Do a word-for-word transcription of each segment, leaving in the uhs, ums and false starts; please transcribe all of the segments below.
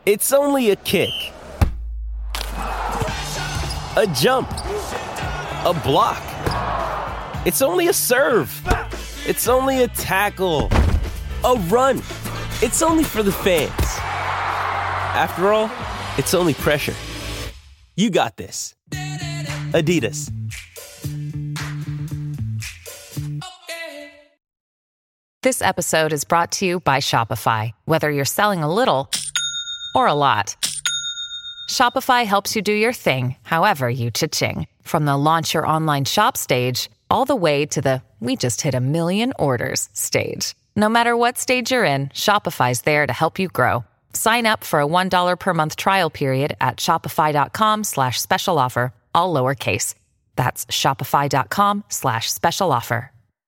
It's only a kick, a jump, a block. It's only a serve. It's only a tackle, a run. It's only for the fans. After all, it's only pressure. You got this. Adidas. This episode is brought to you by Shopify. Whether you're selling a little or a lot, Shopify helps you do your thing, however you cha-ching. From the launch your online shop stage, all the way to the we just hit a million orders stage. No matter what stage you're in, Shopify's there to help you grow. Sign up for a one dollar per month trial period at shopify.com slash special offer, all lowercase. That's shopify.com slash special offer.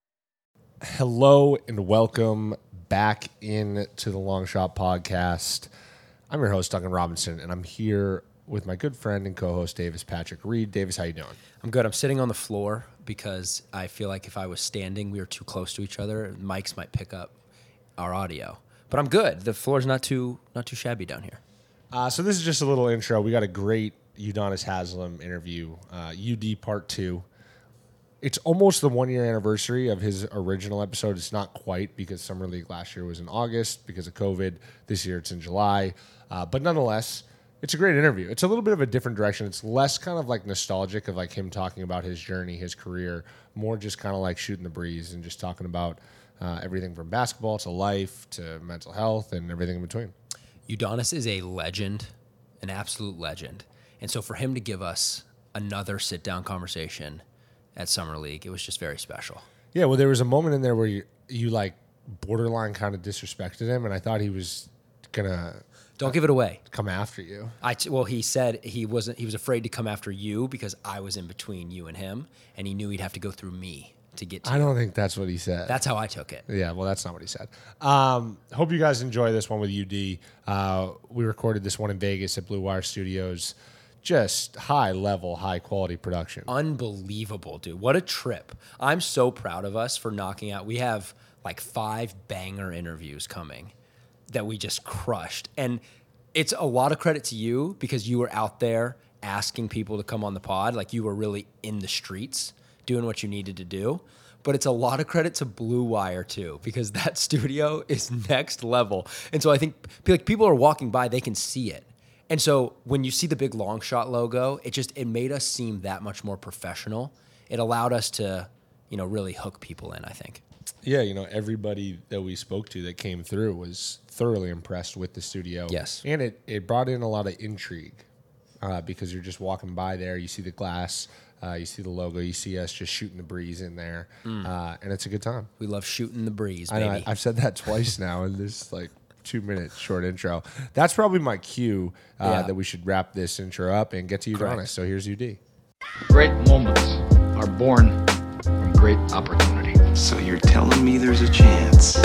Hello and welcome back into the Long Shot Podcast. I'm your host, Duncan Robinson, and I'm here with my good friend and co-host, Davis Patrick Reed. Davis, how you doing? I'm good. I'm sitting on the floor because I feel like if I was standing, we were too close to each other. Mics might pick up our audio. But I'm good. The floor's not too not too shabby down here. Uh, so this is just a little intro. We got a great Udonis Haslem interview, uh, U D Part two. It's almost the one-year anniversary of his original episode. It's not quite because Summer League last year was in August because of COVID. This year it's in July. Uh, but nonetheless, it's a great interview. It's a little bit of a different direction. It's less kind of like nostalgic of like him talking about his journey, his career, more just kind of like shooting the breeze and just talking about Uh, everything from basketball to life to mental health and everything in between. Udonis is a legend, an absolute legend. And so for him to give us another sit-down conversation at Summer League, it was just very special. Yeah, well, there was a moment in there where you, you like, borderline kind of disrespected him, and I thought he was going to... Don't give it away. Come after you. I t- well, he said he wasn't. He was afraid to come after you because I was in between you and him, and he knew he'd have to go through me to get to I you. don't think that's what he said. That's how I took it. Yeah, well, that's not what he said. Um, hope you guys enjoy this one with U D. Uh, we recorded this one in Vegas at Blue Wire Studios. Just high-level, high-quality production. Unbelievable, dude. What a trip. I'm so proud of us for knocking out. We have like five banger interviews coming that we just crushed. And it's a lot of credit to you because you were out there asking people to come on the pod. Like you were really in the streets doing what you needed to do. But it's a lot of credit to Blue Wire too, because that studio is next level. And so I think like people are walking by, they can see it. And so when you see the big Long Shot logo, it just, it made us seem that much more professional. It allowed us to, you know, really hook people in, I think. Yeah, you know, everybody that we spoke to that came through was thoroughly impressed with the studio. Yes. And it, it brought in a lot of intrigue uh, because you're just walking by there, you see the glass, Uh, you see the logo. You see us just shooting the breeze in there, mm. uh, and it's a good time. We love shooting the breeze, I baby. know, I, I've said that twice now in this like two minute short intro. That's probably my cue uh, yeah. that we should wrap this intro up and get to Udonis. So here's U D. Great moments are born from great opportunity. So you're telling me there's a chance?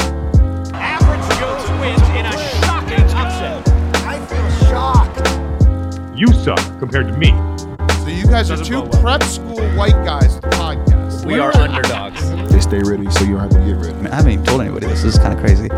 Average Joe's wins in a shocking upset. I feel shocked. You suck compared to me. So you guys are two prep school white guys to podcast. We are underdogs. They stay ready, so you don't have to get ready. I, mean, I haven't even told anybody this. This is kind of crazy.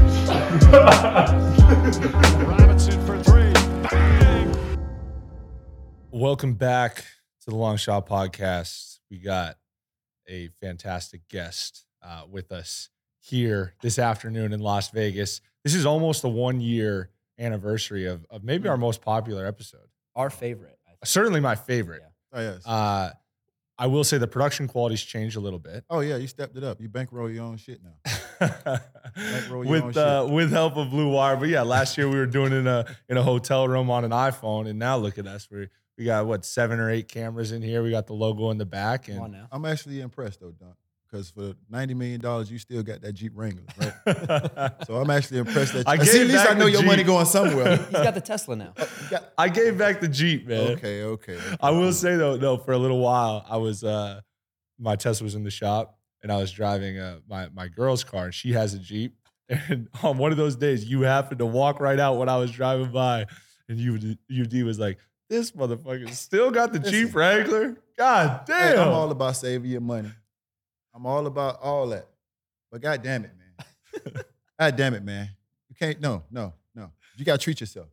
Robinson for three. Bang. Welcome back to the Long Shot Podcast. We got a fantastic guest uh, with us here this afternoon in Las Vegas. This is almost the one year anniversary of, of maybe our most popular episode. Our favorite. Certainly my favorite. Oh, yes. Uh, I will say the production quality's changed a little bit. Oh, yeah, you stepped it up. You bankroll your own shit now. Bankroll your with own uh, shit. with help of Blue Wire. But yeah, last year we were doing it in a in a hotel room on an iPhone, and now look at us. We we got what seven or eight cameras in here. We got the logo in the back, and Come on now. I'm actually impressed, though, Don, because for ninety million dollars, you still got that Jeep Wrangler, right? So I'm actually impressed that you, I I gave see, at least back I know the your Jeep. money going somewhere. He's got the Tesla now. I gave back the Jeep, man. Okay, okay. okay. I will say though, no, for a little while, I was uh, my Tesla was in the shop, and I was driving uh, my my girl's car, and she has a Jeep. And on one of those days, you happened to walk right out when I was driving by, and you U D was like, "This motherfucker still got the Listen. Jeep Wrangler." God damn! Hey, I'm all about saving your money. I'm all about all that. But God damn it, man. God damn it, man. You can't. No, no, no. You gotta treat yourself.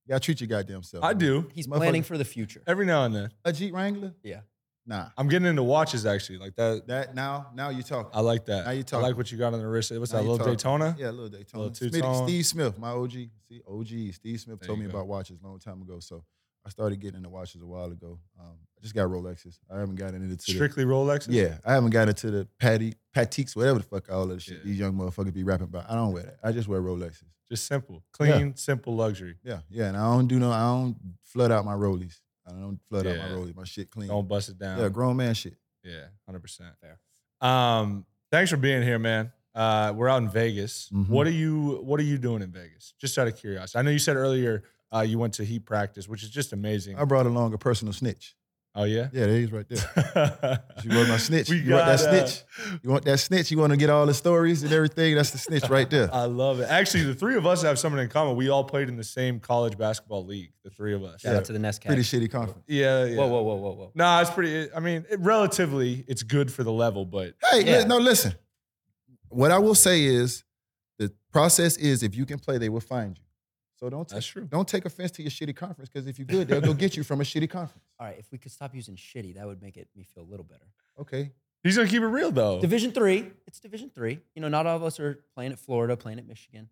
You gotta treat your goddamn self. I man. do. He's Motherfucker- planning for the future. Every now and then. A Jeep Wrangler? Yeah. Nah. I'm getting into watches actually. Like that. That now, now you talking. I like that. Now you I talking. like what you got on the wrist. What's Now that, you little talking. Daytona? Yeah, a little Daytona. Little Smitty- two-tone. Steve Smith, my O G. See, O G. Steve Smith There told you me go. about watches a long time ago. So I started getting into watches a while ago. Um, I just got Rolexes. I haven't gotten into the Strictly Rolexes? Yeah, I haven't gotten into the patty, Patiques, whatever the fuck all that shit Yeah. these young motherfuckers be rapping about. I don't wear that. I just wear Rolexes. Just simple. Clean, simple luxury. Yeah, yeah, and I don't do no, I don't flood out my rollies. I don't flood out my Yeah. rollies. My shit clean. Don't bust it down. Yeah, grown man shit. Yeah, one hundred percent. Fair. Um, thanks for being here, man. Uh, we're out in Vegas. Mhm. What are you What are you doing in Vegas? Just out of curiosity. I know you said earlier uh, you went to Heat practice, which is just amazing. I brought along a personal snitch. Oh yeah. Yeah, there he is right there. You want my snitch? We you want that got, uh, snitch? You want that snitch? You want to get all the stories and everything? That's the snitch right there. I love it. Actually, the three of us have something in common. We all played in the same college basketball league. The three of us. Shout Yeah. out to the Nest Pretty Cats. shitty conference. Yeah. yeah. Whoa, whoa, whoa, whoa, whoa. Nah, it's pretty. I mean, it, relatively, it's good for the level, but Hey, Yeah. li- no, listen. What I will say is the process is if you can play, they will find you. So don't take, That's true. don't take offense to your shitty conference because if you're good, they'll go get you from a shitty conference. All right, if we could stop using shitty, that would make it me feel a little better. Okay. he's gonna keep it real though. Division three. It's Division three. You know, not all of us are playing at Florida, playing at Michigan.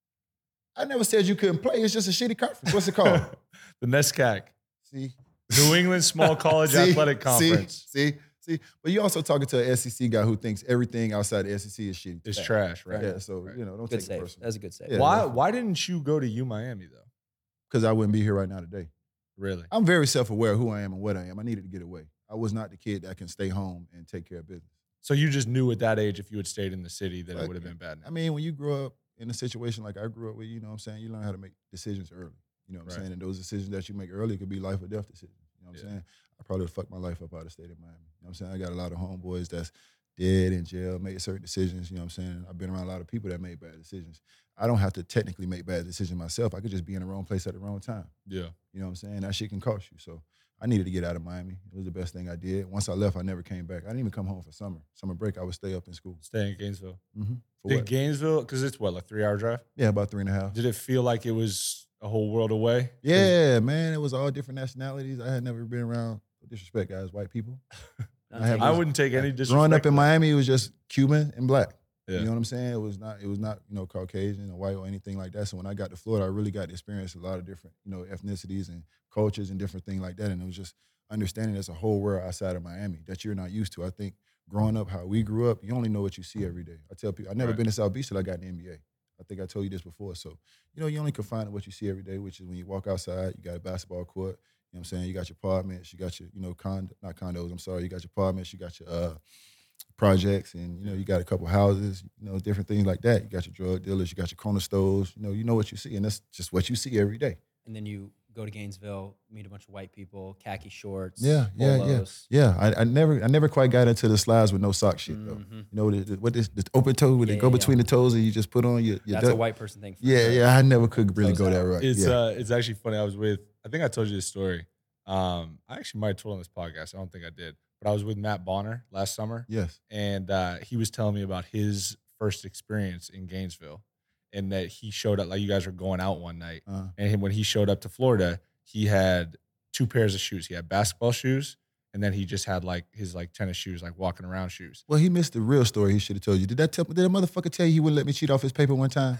I never said you couldn't play. It's just a shitty conference. What's it called? the NESCAC, See? New England Small College See? Athletic Conference, See? See? See? But you're also talking to an S E C guy who thinks everything outside the S E C is shitty. is Fair. trash, right? Yeah, so, Right. you know, don't Good take it save. personal. That's a good save. Yeah. Why Why didn't you go to U Miami though? Because I wouldn't be here right now today. Really? I'm very self-aware of who I am and what I am. I needed to get away. I was not the kid that can stay home and take care of business. So you just knew at that age if you had stayed in the city that it Like, would have been bad. I mean, when you grow up in a situation like I grew up with, you know what I'm saying, you learn how to make decisions early. You know what I'm Right. saying? And those decisions that you make early could be life or death decisions. You know what I'm Yeah. saying? I probably would fuck my life up out of state of Miami. You know what I'm saying? I got a lot of homeboys that's dead in jail, made certain decisions. You know what I'm saying? I've been around a lot of people that made bad decisions. I don't have to technically make bad decisions myself. I could just be in the wrong place at the wrong time. Yeah. You know what I'm saying? That shit can cost you. So I needed to get out of Miami. It was the best thing I did. Once I left, I never came back. I didn't even come home for summer. Summer break, I would stay up in school. Stay in Gainesville. Mm-hmm. For Did what? Gainesville, because it's what, like three hour drive? Yeah, about three and a half. Did it feel like it was a whole world away? Yeah, man. It was all different nationalities. I had never been around, no disrespect, guys, white people. Not I have- I wouldn't take any disrespect. Growing up in Miami, it was just Cuban and black. Yeah. You know what I'm saying? It was not, it was not, you know, Caucasian or white or anything like that. So when I got to Florida, I really got to experience a lot of different, you know, ethnicities and cultures and different things like that. And it was just understanding there's a whole world outside of Miami that you're not used to. I think growing up, how we grew up, you only know what you see every day. I tell people, I've never Right. been to South Beach till I got in the N B A. I think I told you this before. So, you know, you only confine to what you see every day, which is when you walk outside, you got a basketball court, you know what I'm saying? You got your apartments, you got your, you know, condo, not condos, I'm sorry, you got your apartments, you got your uh, projects, and, you know, you got a couple houses, you know, different things like that. You got your drug dealers, you got your corner stores, you know, you know what you see, and that's just what you see every day. And then you go to Gainesville, meet a bunch of white people, khaki shorts, Yeah, yeah, polos. yeah. Yeah, I, I never I never quite got into the slides with no sock shit, though. Mhm. You know, the, the, what this, the open toe, where they Yeah, go yeah, between yeah. the toes and you just put on your, your That's a duck. white person thing. for Yeah, sure. yeah, I never could really Toes go out. that right. It's yeah. uh, it's actually funny. I was with, I think I told you this story. Um, I actually might have told on this podcast. I don't think I did, but I was with Matt Bonner last summer, Yes. and uh, he was telling me about his first experience in Gainesville, and that he showed up like you guys were going out one night, Uh, and he- when he showed up to Florida, he had two pairs of shoes. He had basketball shoes, and then he just had like his like tennis shoes, like walking around shoes. well, he missed the real story he should have told you. Did that tell, did that motherfucker tell you he wouldn't let me cheat off his paper one time?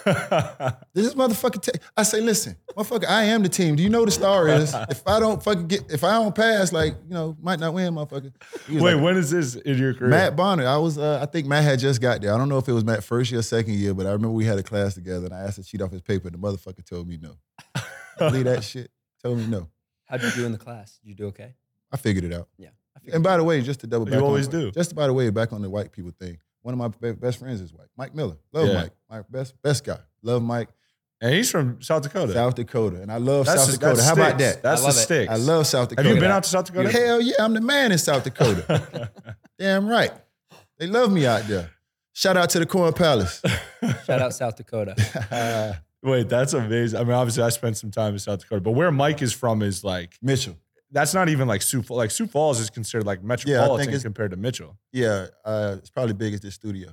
Did this motherfucker tell I say, listen, motherfucker, I am the team. Do you know the star is? If I don't fucking get, if I don't pass, like, you know, might not win, motherfucker. He was Wait, like, when is this in your career? Matt Bonner, I was, uh, I think Matt had just got there. I don't know if it was Matt first year, second year, but I remember we had a class together and I asked to cheat off his paper and the motherfucker told me no. Believe that shit? Told me no. How'd you do in the class? Did you do okay? I figured it out. Yeah. I figured And by the way, just to double You back on- always do. Just by the way, back on the white people thing. One of my be- best friends is white. Mike Miller. Love Yeah. Mike. My best best guy. Love Mike. And he's from South Dakota. South Dakota. And I love That's South the- Dakota. that's How about sticks. that? That's I the love it. sticks. I love South Dakota. Have you been out to South Dakota? Hell yeah, I'm the man in South Dakota. Damn right. They love me out there. Shout out to the Corn Palace. Shout out South Dakota. Uh, Wait, that's amazing. I mean, obviously, I spent some time in South Dakota, but where Mike is from is like Mitchell. that's not even like Sioux Falls. Like Sioux Falls is considered like metropolitan it's- compared to Mitchell. Yeah, uh, it's probably big as this studio.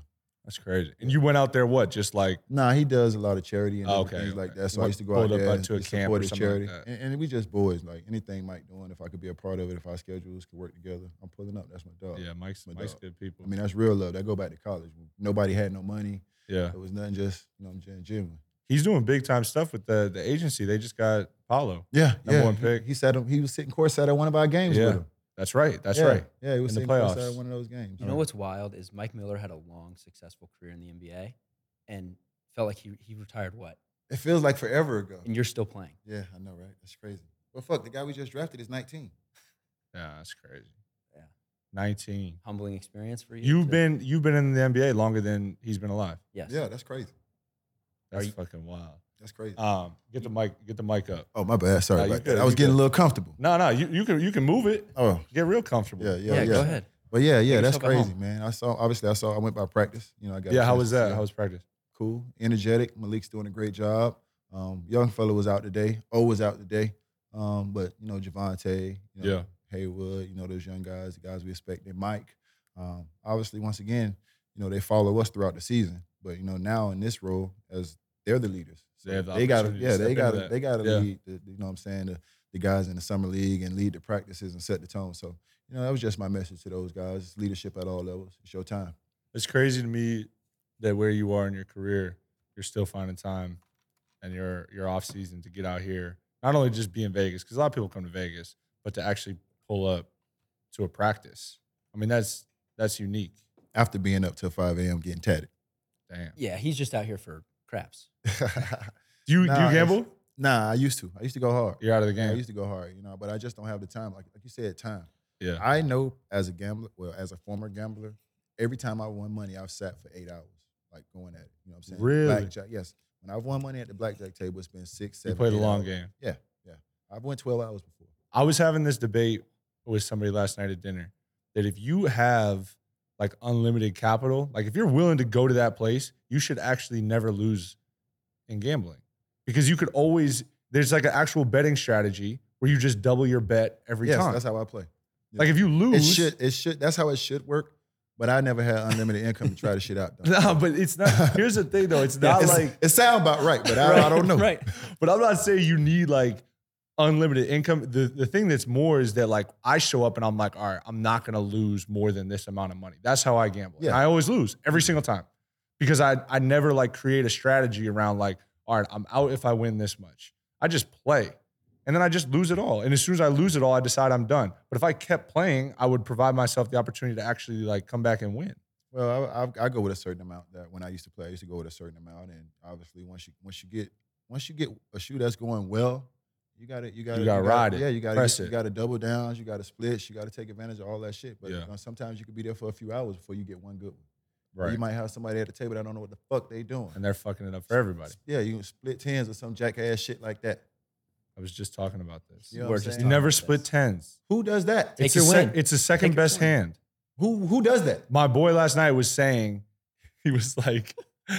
That's crazy. And you went out there what? Just like Nah, he does a lot of charity and Oh, different okay, things like okay. that. So What, I used to go pulled out up there out and to a just camp support or his something like charity. that. and, and we just boys. Like anything Mike doing, if I could be a part of it, if our schedules could work together, I'm pulling up. That's my dog. yeah, Mike's My Mike's dog. good people. I mean, that's real love. That go back to college. Nobody had no money. yeah. It was nothing. Just you know, I'm just gym. He's doing big time stuff with the the agency. They just got Paulo. Yeah, Number yeah. one He- pick. He, said he was sitting courtside at one of our games Yeah. with him. That's right. That's yeah. right. Yeah, he was In the sitting courtside playoffs. at one of those games. You know what's wild is Mike Miller had a long, successful career in the N B A, and felt like he he retired what? It feels like forever ago. And you're still playing. Yeah, I know, right? That's crazy. Well, fuck, the guy we just drafted is nineteen. Yeah, that's crazy. Yeah. nineteen. Humbling experience for you. You've to- been you've been in the N B A longer than he's been alive. Yes. Yeah, that's crazy. That's you- fucking wild. That's crazy. Um, get the mic, get the mic up. Oh, my bad. Sorry Nah, you about good, that. I was you getting good. a little comfortable. No, no, you you can you can move it. Oh, Get real comfortable. yeah, yeah, Yeah, yeah. go ahead. But yeah, yeah, Make that's yourself at crazy, home. man. I saw, obviously, I saw, I went by practice. You know, I got a Yeah, how chance was to that? see How was practice? Cool, energetic. Malik's doing a great job. Um, young fella was out today. O was out today. Um, but you know, Javante, you know, Yeah. Haywood, you know, those young guys, the guys we expect. And Mike, um, obviously, once again, you know, they follow us throughout the season. But you know, now in this role, as they're the leaders, so They have the they got to, opportunity to yeah, step they into got to, that. they got to Yeah. lead. The, you know, what I'm saying the, the guys in the summer league and lead the practices and set the tone. So you know, that was just my message to those guys: it's leadership at all levels. It's your time. It's crazy to me that where you are in your career, you're still finding time and your your off season to get out here. Not only just be in Vegas, because a lot of people come to Vegas, but to actually pull up to a practice. I mean, that's that's unique. After being up till five a.m. getting tatted. Damn. Yeah, he's just out here for craps. Do you Nah, do you it's- gamble? Nah, I used to. I used to go hard. You're out of the I game. used to go hard, you know, but I just don't have the time. Like like you said, time. Yeah. I know as a gambler, well, as a former gambler, every time I won money, I've sat for eight hours, like going at it. You know what I'm saying? Really? Blackjack, yes. When I've won money at the blackjack table, it's been six, You seven. play the eight long hours. game. Yeah, yeah. I've won twelve hours before. I was having this debate with somebody last night at dinner that if you have like unlimited capital, like if you're willing to go to that place, you should actually never lose in gambling because you could always, there's like an actual betting strategy where you just double your bet every yes, time. that's how I play. Yeah. Like if you It lose, should, it should. That's how it should work. But I never had unlimited income to try the shit out. though. no, but it's not, here's the thing though, it's not It's- like, it sounds about right, but I, I don't know. Right. but I'm not saying you need like unlimited income. The the thing that's more is that like I show up and I'm like, all right, I'm not gonna lose more than this amount of money. That's how I gamble. And Yeah. I always lose every single time. Because I I never like create a strategy around like, all right, I'm out if I win this much. I just play. And then I just lose it all. And as soon as I lose it all, I decide I'm done. But if I kept playing, I would provide myself the opportunity to actually like come back and win. Well, I, I, I go with a certain amount. That when I used to play, I used to go with a certain amount, and obviously, once you once you get once you get a shoe that's going well, you got to you got to You gotta ride it. Yeah, you got Press to it. you got to double downs, you got to splits, you got to take advantage of all that shit. But Yeah. you know, sometimes you could be there for a few hours before you get one good one. Or Right. You might have somebody at the table that don't know what the fuck they doing. And they're fucking it up for everybody. Yeah, you can split tens or some jackass shit like that. I was just talking about this. You know We're what I'm just saying? You never about split this. tens. Who does that? Take It's, your a sec- win. it's a second Take your best win. hand. Who who does that? My boy last night was saying, he was like,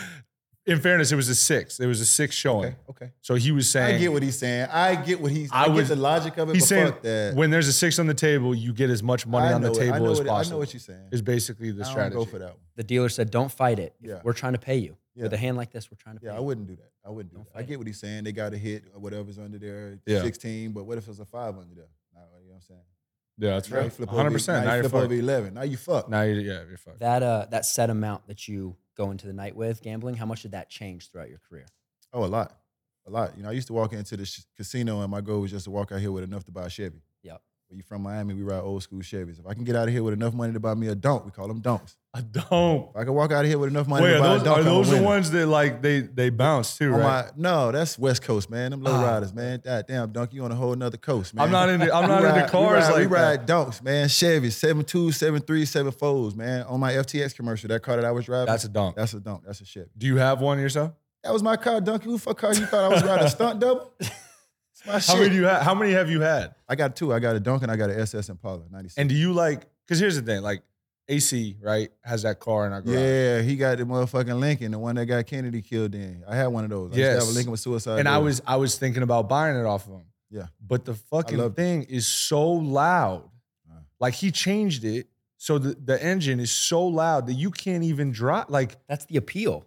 in fairness, it was a six. It was a six showing. Okay, okay. So he was saying, I get what he's saying. I get what he's. I I, get was- the logic of it. he's but saying fuck that. when there's a six on the table, you get as much money I on the know it. I table know as what- I possible. know what you're saying. Is basically the I don't strategy. go for that one. The dealer said, "Don't fight it. If Yeah. We're trying to pay you Yeah. with a hand like this. We're trying to pay Yeah, I you." wouldn't do that. I wouldn't do Don't that. I fight get what he's saying. They got to hit whatever's under there, Yeah. sixteen. But what if it's a five under there? Nah, you know what I'm saying? Yeah, that's Now you right. flip one hundred over- percent. Now Now you you're flip over fucked. eleven. Now you fucked. Now you, yeah, you're fucked. That uh, that set amount that you go into the night with gambling, how much did that change throughout your career? Oh, a lot, a lot. You know, I used to walk into the sh- casino, and my goal was just to walk out here with enough to buy a Chevy. Yep. When you from Miami, we ride old school Chevys. If I can get out of here with enough money to buy me a donk, we call them donks. I don't. If I can walk out of here with enough money Wait, to are buy those, a donk, are I'm a those the winner. ones that like they they bounce too, On right? my- no, that's West Coast, man. Them low Ah. riders, man. God damn, Dunk, you on a whole nother coast, man. I'm not into I'm We not ride- into cars we ride, like we that. ride donks, man. Chevy, seven two, seven three, seven fours, man. On my F T X commercial, that car that I was driving. That's a dunk. That's a dunk. That's a Chevy. Do you have one yourself? That was my car, Dunk. Who the fuck car you thought I was riding a stunt double? It's my How shit. many do you have? How many have you had? I got two. I got a Dunk and I got an S S Impala, ninety-six. And do you like? Because here's the thing, like A C, right, has that car in our garage. Yeah, he got the motherfucking Lincoln, the one that got Kennedy killed in. I had one of those. I used to Yes. have a Lincoln with suicide. And I doors. was I was thinking about buying it off of him. Yeah. But the fucking love- thing is so loud. Uh. Like he changed it So the, the engine is so loud that you can't even drive. Like that's the appeal.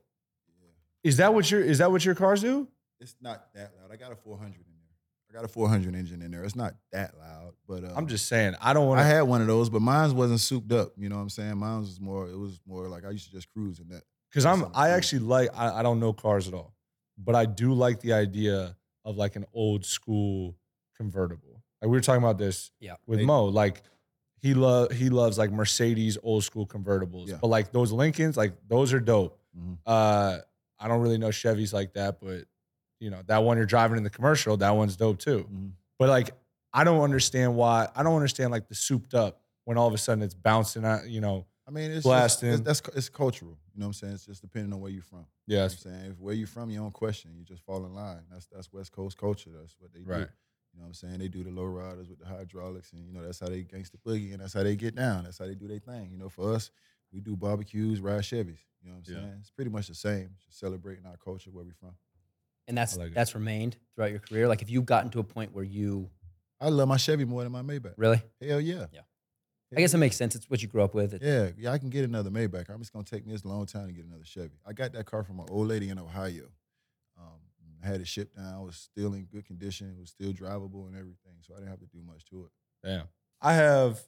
Is that what your is that what your cars do? It's not that loud. I got a four hundred in there. I got a four hundred engine in there. It's not that loud, but um, I'm just saying I don't want. I had one of those, but mine wasn't souped up. You know what I'm saying? Mine was more. It was more like I used to just cruise in that. Because I'm I actually like I, I don't know cars at all, but I do like the idea of like an old school convertible. Like we were talking about this yeah. with They- Mo. Like he love he loves like Mercedes old school convertibles, Yeah. but like those Lincolns, like those are dope. Mhm. Uh, I don't really know Chevys like that, but you know that one you're driving in the commercial, that one's dope too. Mhm. But like I don't understand why I don't understand like the souped up when all of a sudden it's bouncing out. You know, I mean, it's blasting. Just, it's, that's it's cultural. You know what I'm saying? It's just depending on where you're from. Yes. You know what I'm saying? If where you're from, you don't question. You just fall in line. That's that's West Coast culture. That's what they do. Right. You know what I'm saying? They do the low riders with the hydraulics, and you know that's how they gangsta boogie, and that's how they get down. That's how they do their thing. You know, for us, we do barbecues, ride Chevys. You know what I'm Yeah. saying? It's pretty much the same. Just celebrating our culture where we're from. And that's I like it. that's remained throughout your career. Like if you've gotten to a point where you I love my Chevy more than my Maybach. really, Hell yeah. Yeah. I guess it makes sense. It's what you grew up with. It's, Yeah, yeah, I can get another Maybach. I'm just gonna take me this long time to get another Chevy. I got that car from an old lady in Ohio. Um, I had it shipped down. It was still in good condition. It was still drivable and everything, so I didn't have to do much to it. Damn. I have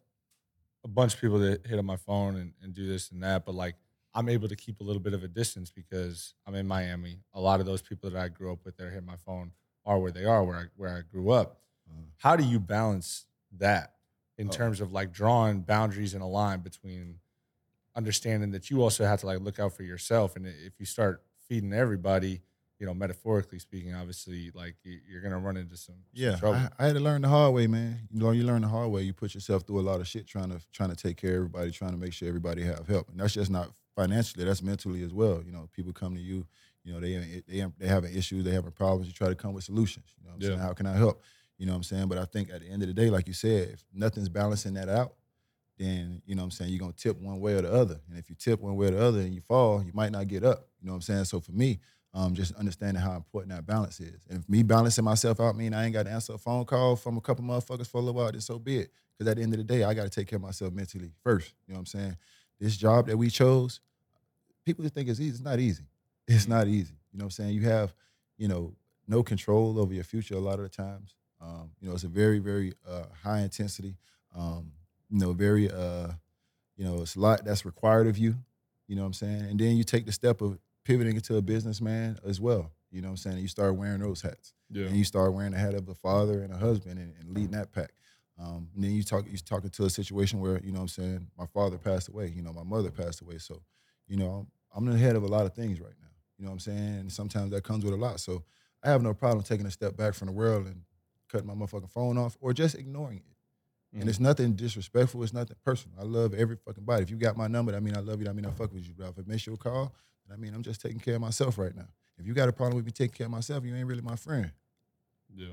a bunch of people that hit up my phone and, and do this and that, but like I'm able to keep a little bit of a distance because I'm in Miami. A lot of those people that I grew up with that hit my phone are where they are, where I where I grew up. Uh, How do you balance that in Oh. terms of like drawing boundaries in a line between understanding that you also have to like look out for yourself, and if you start feeding everybody, you know, metaphorically speaking, obviously, like you- you're gonna run into some, some yeah, trouble. I, I had to learn the hard way, man. You know, you learn the hard way. You put yourself through a lot of shit trying to trying to take care of everybody, trying to make sure everybody have help, and that's just not financially. That's mentally as well. You know, people come to you. You know, they they they having issues, they having problems. You try to come with solutions. You know what I'm Yeah. saying? How can I help? You know what I'm saying? But I think at the end of the day, like you said, if nothing's balancing that out, then, you know what I'm saying, you're going to tip one way or the other. And if you tip one way or the other and you fall, you might not get up. You know what I'm saying? So for me, um, just understanding how important that balance is. And if me balancing myself out mean I ain't got to answer a phone call from a couple motherfuckers for a little while, then so be it. Because at the end of the day, I got to take care of myself mentally first. You know what I'm saying? This job that we chose, people just think it's easy. It's not easy. It's not easy. You know what I'm saying? You have, you know, no control over your future a lot of the times. Um, you know, it's a very, very uh, high intensity, um, you know, very, uh, you know, it's a lot that's required of you, you know what I'm saying? And then you take the step of pivoting into a businessman as well, you know what I'm saying? And you start wearing those hats. Yeah. And you start wearing the hat of a father and a husband and, and leading that pack. Um, and then you talk, you talking to a situation where, you know what I'm saying, my father passed away, you know, my mother passed away. So, you know, I'm, I'm the head of a lot of things right now, you know what I'm saying? And sometimes that comes with a lot. So I have no problem taking a step back from the world and cutting my motherfucking phone off or just ignoring it. Mm-hmm. And it's nothing disrespectful. It's nothing personal. I love every fucking body. If you got my number, that mean I love you. That mean I fuck with you, bro. If I miss your call, then I mean I'm just taking care of myself right now. If you got a problem with me taking care of myself, you ain't really my friend. Yeah.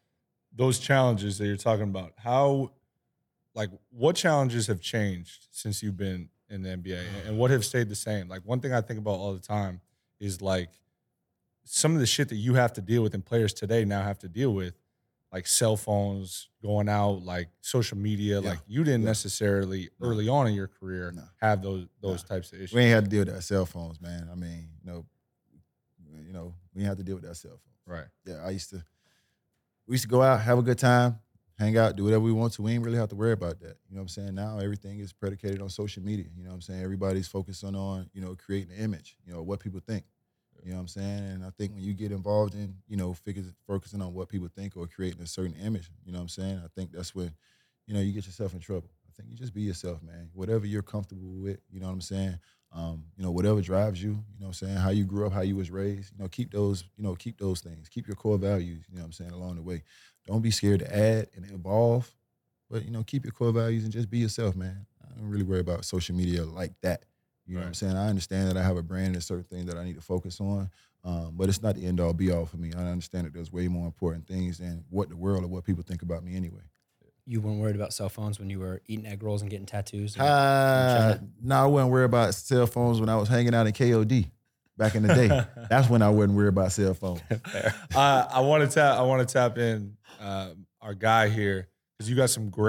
Those challenges that you're talking about, how, like, what challenges have changed since you've been in the N B A and what have stayed the same? Like, one thing I think about all the time is, like, some of the shit that you have to deal with and players today now have to deal with, like cell phones, going out, like social media. Yeah. Like, you didn't Yeah. necessarily No. early on in your career No. have those those No. types of issues. We ain't had to deal with that cell phones, man. I mean, you know, you know, we ain't have to deal with that cell phone. Right. Yeah, I used to, we used to go out, have a good time, hang out, do whatever we want to. We ain't really have to worry about that. You know what I'm saying? Now everything is predicated on social media. You know what I'm saying? Everybody's focusing on, you know, creating an image, you know, what people think. You know what I'm saying? And I think when you get involved in, you know, figures, focusing on what people think or creating a certain image, you know what I'm saying? I think that's when, you know, you get yourself in trouble. I think you just be yourself, man. Whatever you're comfortable with, you know what I'm saying? Um, you know, whatever drives you, you know what I'm saying? How you grew up, how you was raised, you know, keep those, you know, keep those things. Keep your core values, you know what I'm saying, along the way. Don't be scared to add and evolve, but, you know, keep your core values and just be yourself, man. I don't really worry about social media like that. You know Right. what I'm saying? I understand that I have a brand and certain things that I need to focus on, um, but it's not the end all be all for me. I understand that there's way more important things than what the world or what people think about me anyway. You weren't worried about cell phones when you were eating egg rolls and getting tattoos? And, Uh, no, I wasn't worried about cell phones when I was hanging out in K O D back in the day. That's when I wasn't worried about cell phones. uh, I want to tap. I want to tap in uh, our guy here because you got some great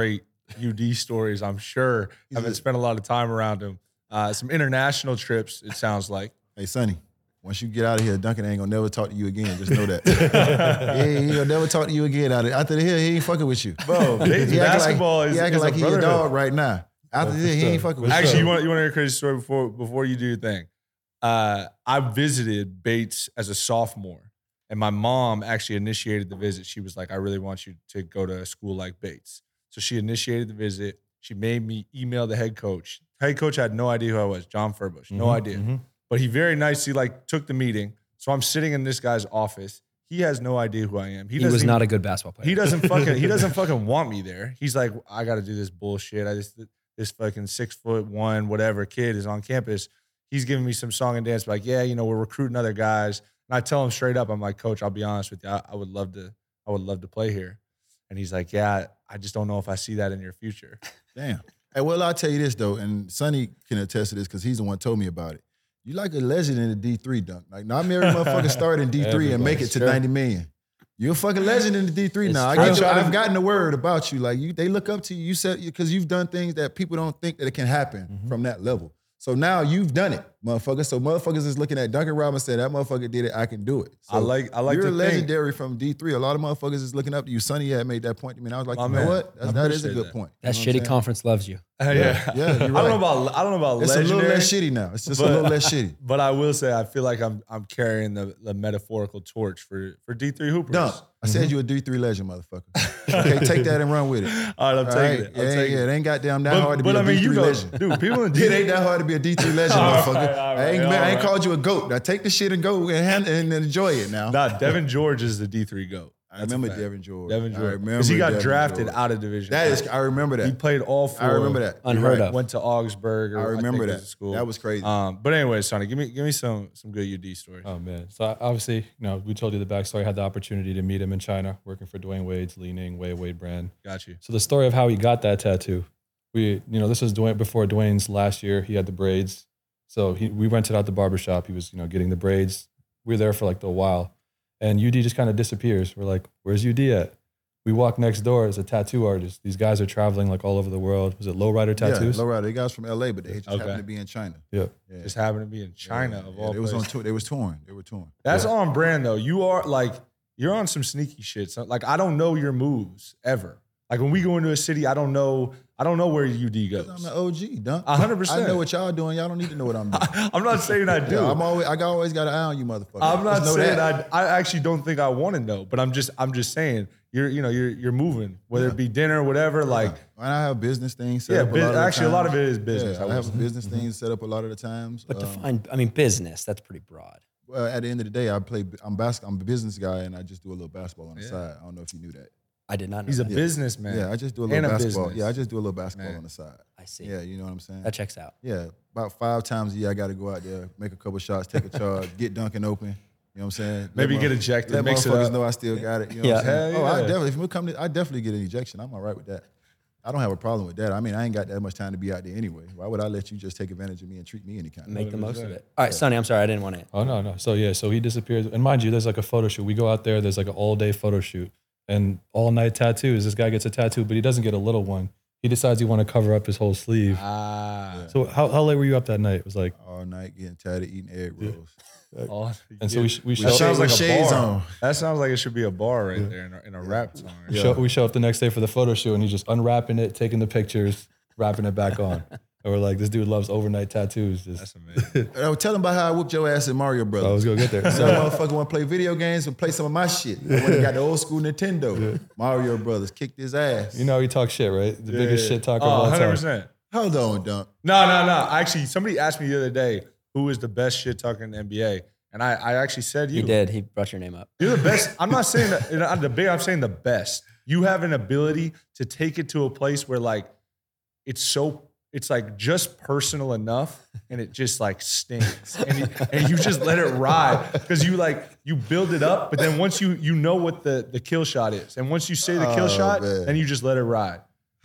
U D stories, I'm sure. I haven't spent a lot of time around him. Uh, some international trips, it sounds like. Hey, Sonny, once you get out of here, Duncan ain't gonna never talk to you again. Just know that. yeah, he ain't gonna never talk to you again. Out of, after the here, he ain't fucking with you. Bro, he basketball like, is He acting is like a he a brotherhood. dog right now. After this, he ain't fucking with Actually, you. you want you want to hear a crazy story before before you do your thing? Uh, I visited Bates as a sophomore, and my mom actually initiated the visit. She was like, "I really want you to go to a school like Bates." So she initiated the visit. She made me email the head coach. Head coach had no idea who I was, John Furbush, no Mhm, idea. mhm. But he very nicely like took the meeting. So I'm sitting in this guy's office. He has no idea who I am. He, doesn't was even- not a good basketball player. He doesn't fucking he doesn't fucking want me there. He's like, I got to do this bullshit. I just this fucking six foot one whatever kid is on campus. He's giving me some song and dance, like, yeah, you know, we're recruiting other guys. And I tell him straight up, I'm like, Coach, I'll be honest with you, I, I would love to, I would love to play here. And he's like, yeah, I just don't know if I see that in your future. Damn. Hey, well, I'll tell you this though, and Sonny can attest to this because he's the one who told me about it. You like a legend in the D three, Dunk. Like not every motherfucker start in D three and make it to Sure. ninety million. You're a fucking legend in the D three It's now. I true. get you, I try to- I've gotten the word about you. Like you, they look up to you. You said because you've done things that people don't think that it can happen Mm-hmm. from that level. So now you've done it, motherfucker. So motherfuckers is looking at Duncan Robinson. That motherfucker did it. I can do it. So I like- I like You're to think- legendary from D three. A lot of motherfuckers is looking up to you. Sonny had made that point to me, and I was like, My you man. know what? That's, I that is a appreciate good that. point. that You know what I'm shitty saying? conference loves you. yeah, yeah, you're I don't right. know about I don't know about It's legendary. a little less shitty now. It's just But- a little less shitty. But I will say, I feel like I'm I'm carrying the, the metaphorical torch for for D three hoopers. Dump. I said you a D three legend, motherfucker. Okay, take that and run with it. All right, I'm All taking right? it. I'm Yeah, taking yeah, it. it ain't goddamn that But, hard to but be a I mean, D three you know, legend. dude, people in D It ain't that hard to be a D three legend, All right, motherfucker. all I ain't, right, man, I ain't all called you a goat. Now take the shit and go and, hand, and enjoy it now. Nah, Devin George is the D three GOAT. I That's a remember fact. Devin George. Devin I George. remember Because he got Devin drafted George. out of Division. That is, I remember that. He played all four. I remember that. Unheard You're of. Went to Augsburg. Or I remember think that. was the School. That was crazy. Um, but anyway, Sonny, give me give me some some good U D stories. Oh man! So obviously, you know, we told you the backstory. I had the opportunity to meet him in China, working for Dwayne Wade's Li Ning Wei Wade brand. Got you. So the story of how he got that tattoo, we, you know, this was Dwayne before Dwayne's last year. He had the braids, so he, we rented out the barbershop. He was, you know, getting the braids. We were there for like a while, and U D just kind of disappears. We're like, "Where's U D at?" We walk next door as a tattoo artist. These guys are traveling like all over the world. Was it Lowrider Tattoos? Yeah, Lowrider. They guys from L A, but they just Okay. happened to be in China. Yeah. Yeah. Just happened to be in China Yeah, of yeah, all They was on places. tour. They was touring. They were touring. That's on brand though. You are like you're on some sneaky shit. So, like I don't know your moves ever. Like when we go into a city, I don't know. I don't know where U D goes. I'm the O G, dunk. A hundred percent. I know what y'all doing. Y'all don't need to know what I'm doing. I'm not saying I do. Yeah, I'm always. I got- always got an eye on you, motherfucker. I'm not Just know saying that. I. I actually don't think I want to know, but I'm just. I'm just saying you're. You know, you're. You're moving, whether it be dinner, or whatever. Like, And I have business things set yeah. up. A bus- lot of the actually, a lot of times. it is business. Yeah, I I have will say. business things set up a lot of the times. But Um, define, I mean, business, that's pretty broad. well, at the end of the day, I play. I'm bas- I'm a business guy, and I just do a little basketball on the Yeah. side. I don't know if you knew that. I did not know He's a that. businessman. Yeah, I just do a And little a basketball. business. Yeah, I just do a little basketball Man. on the side. I see. Yeah, you know what I'm saying. That checks out. Yeah, about five times a year, I got to go out there, make a couple shots, take a charge, get Duncan open. You know what I'm saying? Maybe Let get motherf- ejected, Let mix it motherfuckers up. know I still got it. You know Yeah. what I'm saying? Hell Oh, I yeah. definitely. If we come, to, I definitely get an ejection. I'm all right with that. I don't have a problem with that. I mean, I ain't got that much time to be out there anyway. Why would I let you just take advantage of me and treat me any kind of way? Make the most of it. All right, Sonny, I'm sorry, I didn't want to. Oh no, no. So yeah, so he disappears. And mind you, there's like a photo shoot. We go out there, there's like an all day photo shoot and all night tattoos. This guy gets a tattoo, but he doesn't get a little one. He decides he want to cover up his whole sleeve. Ah. So how, how late were you up that night? It was like, All night getting tired of eating egg rolls. Oh, and so we, sh- we, That show, sounds like a shades bar. on. That sounds like it should be a bar right there in a, in a rap song. we show we show up the next day for the photo shoot and he's just unwrapping it, taking the pictures, wrapping it back on. And we're like, this dude loves overnight tattoos. Just, That's amazing. I was telling about how I whooped your ass in Mario I was Brothers. gonna get there. So that motherfucker want to play video games and play some of my shit. I went and got the old school Nintendo. Mario Brothers kicked his ass. You know, he talks shit, right? The biggest shit talker of Oh, all one hundred time. percent. Hold on, Dunk. No, no, no. Actually, somebody asked me the other day who is the best shit talker in the N B A, and I, I actually said you. He did. He brought your name up. You're the best. I'm not saying that. You know, I'm the big. I'm saying the best. You have an ability to take it to a place where like it's so. It's like just personal enough, and it just like stings, and you, and you just let it ride because you like you build it up, but then once you you know what the the kill shot is, and once you say the kill Oh, shot, man. then you just let it ride.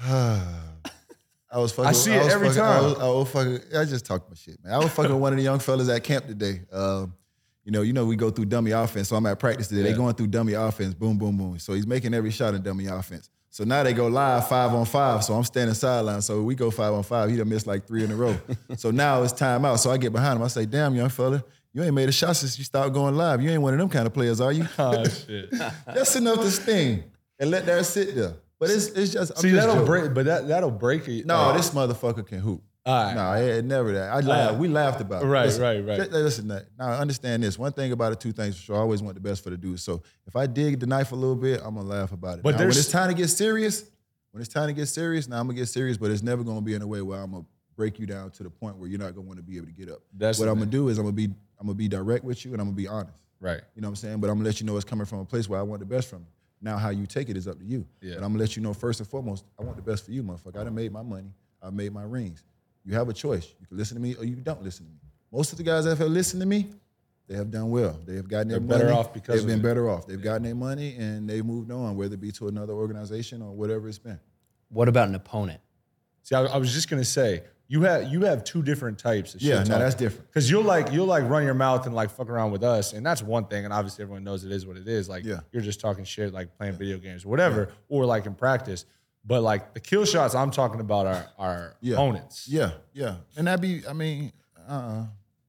I was fucking. I see it was every fucking- time. I was, I was fucking. I just talk my shit, man. I was fucking with one of the young fellas at camp today. Um, you know, you know, we go through dummy offense. So I'm at practice today. They Yeah. going through dummy offense. Boom, boom, boom. So he's making every shot in dummy offense. So now they go live five on five. So I'm standing sideline. So we go five on five. He done missed like three in a row. So now it's time out. So I get behind him. I say, damn, young fella, you ain't made a shot since you started going live. You ain't one of them kind of players, are you? Oh, shit. Just enough to sting and let that sit there. But it's it's just I'm See, just that'll joking. break, but that, that'll break it. No, like, this motherfucker can hoop. All right. No, it, it never that. I laughed. right. We laughed about it. Right, listen, right, right. just- Listen, that. Now understand this. One thing about it, two things for sure. I always want the best for the dude. So if I dig the knife a little bit, I'm gonna laugh about it. But Now, when there's- it's time to get serious, when it's time to get serious, now I'm gonna get serious. But it's never gonna be in a way where I'm gonna break you down to the point where you're not gonna want to be able to get up. That's what the I'm gonna thing. do is I'm gonna be I'm gonna be direct with you and I'm gonna be honest. Right. You know what I'm saying? But I'm gonna let you know it's coming from a place where I want the best from you. Now how you take it is up to you. Yeah. But I'm gonna let you know first and foremost, I want the best for you, motherfucker. I done made my money. I've made my rings. You have a choice. You can listen to me or you don't listen to me. Most of the guys that have listened to me, they have done well. They have gotten their They're better money. off because They've of been it. better off. They've gotten their money and they've moved on, whether it be to another organization or whatever it's been. What about an opponent? See, I, I was just gonna say you have you have two different types of shit. Yeah, no, that's different. Because you'll like you'll like run your mouth and like fuck around with us, and that's one thing. And obviously everyone knows it is what it is. Like Yeah. you're just talking shit, like playing video games or whatever, or like in practice. But like the kill shots I'm talking about are are Yeah. opponents. Yeah, yeah. And that be, I mean, uh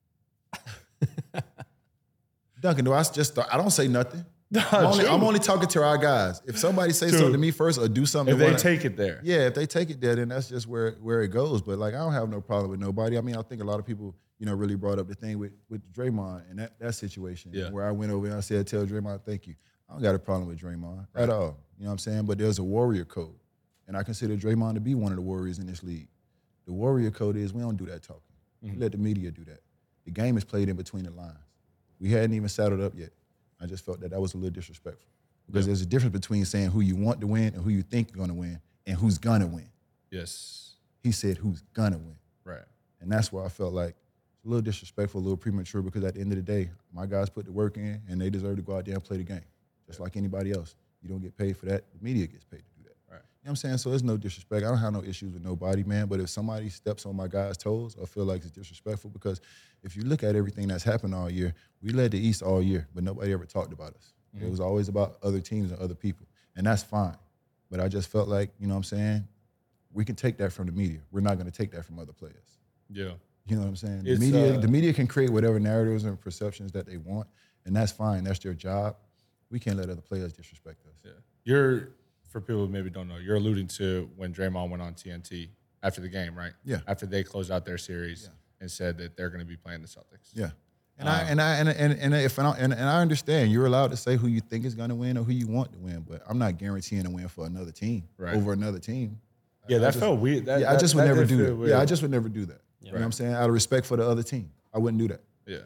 Duncan, do I just, I don't say nothing. I'm, only, true. I'm only talking to our guys. If somebody say True. something to me first or do something If to they one- take it there. Yeah, if they take it there, then that's just where where it goes. But like, I don't have no problem with nobody. I mean, I think a lot of people, you know, really brought up the thing with with Draymond and that that situation Yeah. where I went over and I said, "Tell Draymond, thank you." I don't got a problem with Draymond at all. You know what I'm saying? But there's a warrior code, and I consider Draymond to be one of the warriors in this league. The warrior code is we don't do that talking. We let the media do that. The game is played in between the lines. We hadn't even saddled up yet. I just felt that that was a little disrespectful. Because there's a difference between saying who you want to win and who you think you're going to win and who's going to win. Yes. He said who's going to win. Right. And that's why I felt like it's a little disrespectful, a little premature, because at the end of the day, my guys put the work in and they deserve to go out there and play the game, just like anybody else. You don't get paid for that. The media gets paid to do that. Right. You know what I'm saying? So there's no disrespect. I don't have no issues with nobody, man. But if somebody steps on my guys' toes, I feel like it's disrespectful because if you look at everything that's happened all year, we led the East all year, but nobody ever talked about us. It was always about other teams and other people, and that's fine. But I just felt like, you know what I'm saying, we can take that from the media. We're not going to take that from other players. Yeah. You know what I'm saying? The It's, media, uh, the media can create whatever narratives and perceptions that they want, and that's fine. That's their job. We can't let other players disrespect us. Yeah. You're, for people who maybe don't know, you're alluding to when Draymond went on T N T after the game, right? Yeah. After they closed out their series and said that they're going to be playing the Celtics. Yeah. And I and I and and and if I and, and I understand you're allowed to say who you think is going to win or who you want to win, but I'm not guaranteeing a win for another team Right. over another team. Yeah, I that just- felt weird. That, yeah, I that- just would that never did do feel that. weird. Yeah, I just would never do that. You know what Right. I'm saying? Out of respect for the other team, I wouldn't do that. Yeah.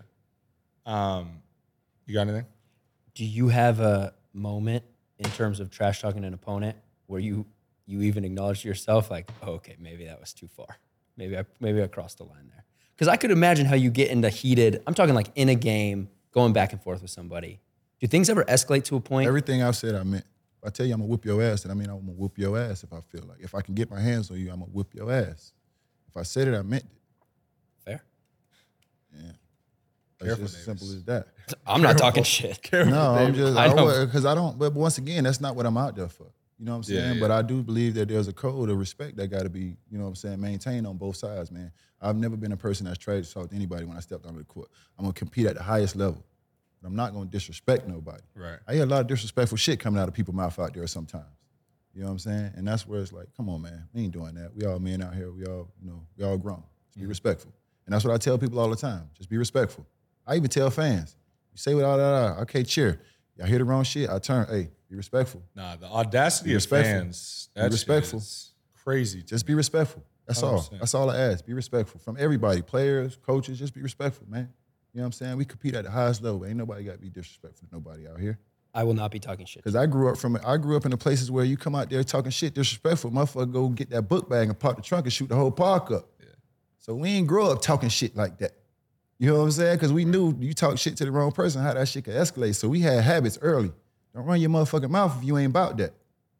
Um, you got anything? Do you have a moment in terms of trash talking an opponent where you you even acknowledge to yourself like, oh, okay, maybe that was too far. Maybe I maybe I crossed the line there. Because I could imagine how you get into heated. I'm talking like in a game, going back and forth with somebody. Do things ever escalate to a point? Everything I've said, I meant. If I tell you I'm gonna whoop your ass, then I mean I'm gonna whoop your ass if I feel like. If I can get my hands on you, I'm gonna whoop your ass. If I said it, I meant it. Fair. Yeah. It's Careful, just as Davis. simple as that. I'm not talking shit. Careful, No, I'm Davis. just I I know. because I, don't. But once again, that's not what I'm out there for. You know what I'm saying? Yeah, yeah. But I do believe that there's a code of respect that got to be, you know what I'm saying, maintained on both sides, man. I've never been a person that's tried to talk to anybody when I stepped onto the court. I'm gonna compete at the highest level. But I'm not gonna disrespect nobody. Right. I hear a lot of disrespectful shit coming out of people's mouth out there sometimes. You know what I'm saying? And that's where it's like, come on, man, we ain't doing that. We all men out here. We all, you know, we all grown. Just be respectful. And that's what I tell people all the time. Just be respectful. I even tell fans, you say what all that, okay, cheer. Y'all hear the wrong shit, I turn, hey, be respectful. Nah, the audacity Be of respectful. fans. Be That's respectful. crazy. Just be respectful. That's one hundred all. percent. That's all I ask. Be respectful from everybody, players, coaches. Just be respectful, man. You know what I'm saying? We compete at the highest level. Ain't nobody got to be disrespectful to nobody out here. I will not be talking shit. Because I grew up from I grew up in the places where you come out there talking shit, disrespectful. Motherfucker go get that book bag and pop the trunk and shoot the whole park up. Yeah. So we ain't grow up talking shit like that. You know what I'm saying? Because we knew you talk shit to the wrong person, how that shit could escalate. So we had habits early. Don't run your motherfucking mouth if you ain't about that.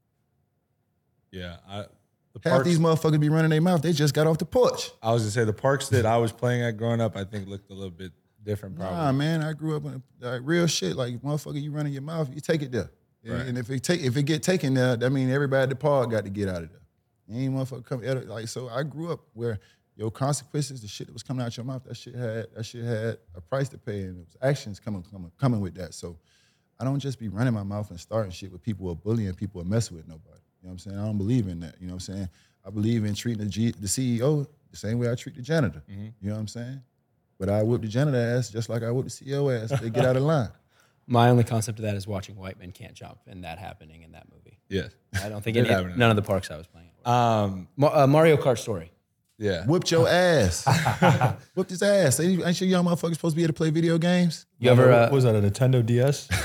Yeah. I, the Half parks, these motherfuckers be running their mouth. They just got off the porch. I was gonna say the parks that I was playing at growing up, I think looked a little bit different. Probably. Nah, man, I grew up in a, like, real shit. Like, motherfucker, you running your mouth, you take it there. Right. And if it take if it get taken there, that mean everybody at the park got to get out of there. Ain't motherfucker come like so. I grew up where your consequences, the shit that was coming out your mouth, that shit had that shit had a price to pay, and it was actions coming coming coming with that. So I don't just be running my mouth and starting shit with people who are bullying people or messing with nobody. You know what I'm saying? I don't believe in that. You know what I'm saying? I believe in treating the, G, the C E O the same way I treat the janitor. Mm-hmm. You know what I'm saying? But I whip the janitor ass just like I whip the C E O ass if they get out of line. My only concept of that is watching White Men Can't Jump and that happening in that movie. Yes. I don't think any, none of the parks I was playing. Um, Ma- uh, Mario Kart Story. Yeah. Whipped your ass. Whipped his ass. Ain't ain't you young motherfuckers supposed to be able to play video games? You ever, uh, what was that, a Nintendo D S? you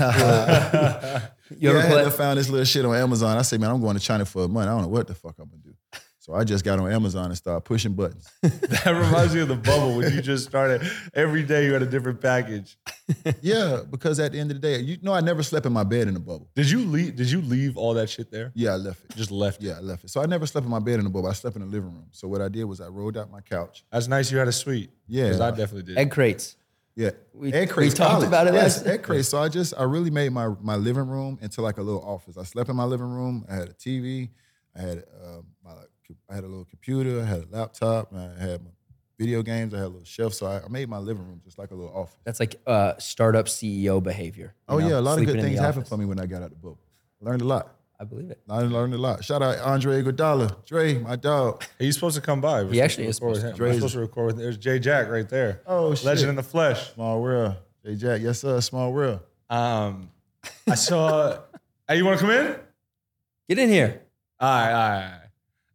yeah, ever I play? had to found this little shit on Amazon. I say, man, I'm going to China for a month. I don't know what the fuck I'm going to do. So I just got on Amazon and started pushing buttons. That reminds me of the bubble when you just started. Every day you had a different package. Yeah, because at the end of the day, you know I never slept in my bed in the bubble. Did you leave Did you leave all that shit there? Yeah, I left it. Just left Yeah, it? I left it. So I never slept in my bed in the bubble. I slept in the living room. So what I did was I rolled out my couch. That's nice you had a suite. Yeah. Because I definitely did. Egg crates. Yeah, We- egg crates. we talked college. about it Yes, last- egg crates. So I just, I really made my my living room into like a little office. I slept in my living room. I had a T V. I had uh, my, I had a little computer. I had a laptop. And I had my video games. I had a little shelf. So I, I made my living room just like a little office. That's like uh, startup C E O behavior. Oh you know, yeah, a lot of sleeping good in the things happened office. for me when I got out the bubble. Learned a lot. I believe it. I learned a lot. Shout out Andre Iguodala, Dre, my dog. Hey, he's supposed to come by. We're He actually is supposed to supposed record with him. We're Dre's- supposed to record with. There's Jay Jack right there. Oh shit, Legend in the flesh. Small world. J Jack, yes sir, small world. Um, I saw. Hey, you want to come in? Get in here. All right, all right. All right.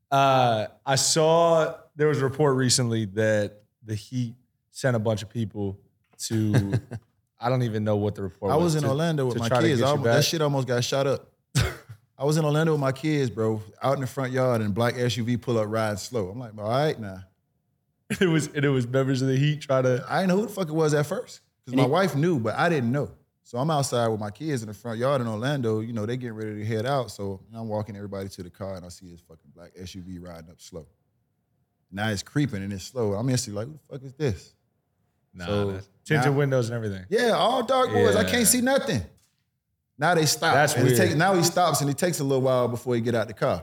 Uh, I saw there was a report recently that the Heat sent a bunch of people to. I don't even know what the report I was. was in to- Orlando with to my try to kids. get I you almost- back. that shit almost got shot up. I was in Orlando with my kids, bro, out in the front yard, and black S U V pull up riding slow. I'm like, all right, now. It was and it was members of the Heat trying to. I didn't know who the fuck it was at first because my wife knew, but I didn't know. So I'm outside with my kids in the front yard in Orlando. You know, they getting ready to head out. So I'm walking everybody to the car, and I see this fucking black S U V riding up slow. Now it's creeping and it's slow. I'm instantly like, who the fuck is this? Nah, So, that's- tinted now- windows and everything. Yeah, all dark boys. I Yeah. can't see nothing. Now they stop. That's and it weird. take- now he stops and it takes a little while before he get out the car.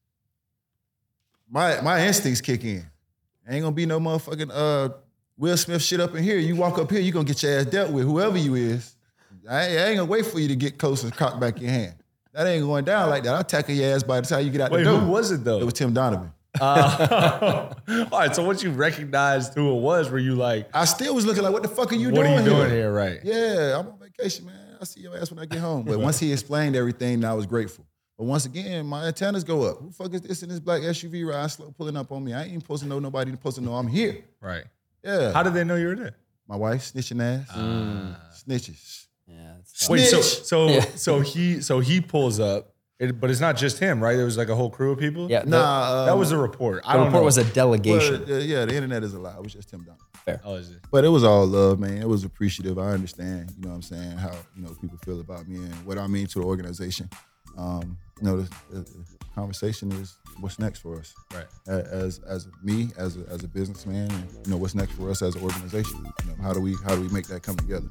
My my instincts kick in. Ain't gonna be no motherfucking uh, Will Smith shit up in here. You walk up here, you gonna get your ass dealt with, whoever you is. I ain't, I ain't gonna wait for you to get close and cock back your hand. That ain't going down like that. I'll tackle your ass by the time you get out Wait, the door. who was it though? It was Tim Donovan. Uh, all right. So once you recognized who it was, were you like, I still was looking like, what the fuck are you "What doing are you doing here? here?" Right. Yeah, I'm on vacation, man. I see your ass when I get home. But once he explained everything, I was grateful. But once again, my antennas go up. Who the fuck is this in this black S U V ride slow pulling up on me? I ain't even supposed to know nobody supposed to know I'm here. Right. Yeah. How did they know you were there? My wife snitching ass. Snitches. Yeah. That's Wait. So Snitch. so Yeah. so he so he pulls up, it, but it's not just him, right? There was like a whole crew of people. Yeah. The, Nah, That um, was a report. I the don't report know. was a delegation. well, uh, yeah, the internet is a lie. It was just Tim Donovan. Oh, is it? But it was all love, man. It was appreciative. I understand, you know what I'm saying, how, you know, people feel about me and what I mean to the organization. Um, you know, the, the, the conversation is what's next for us. Right. A- As as me, as a, as a businessman, and, you know, what's next for us as an organization. You know, how do we how do we make that come together?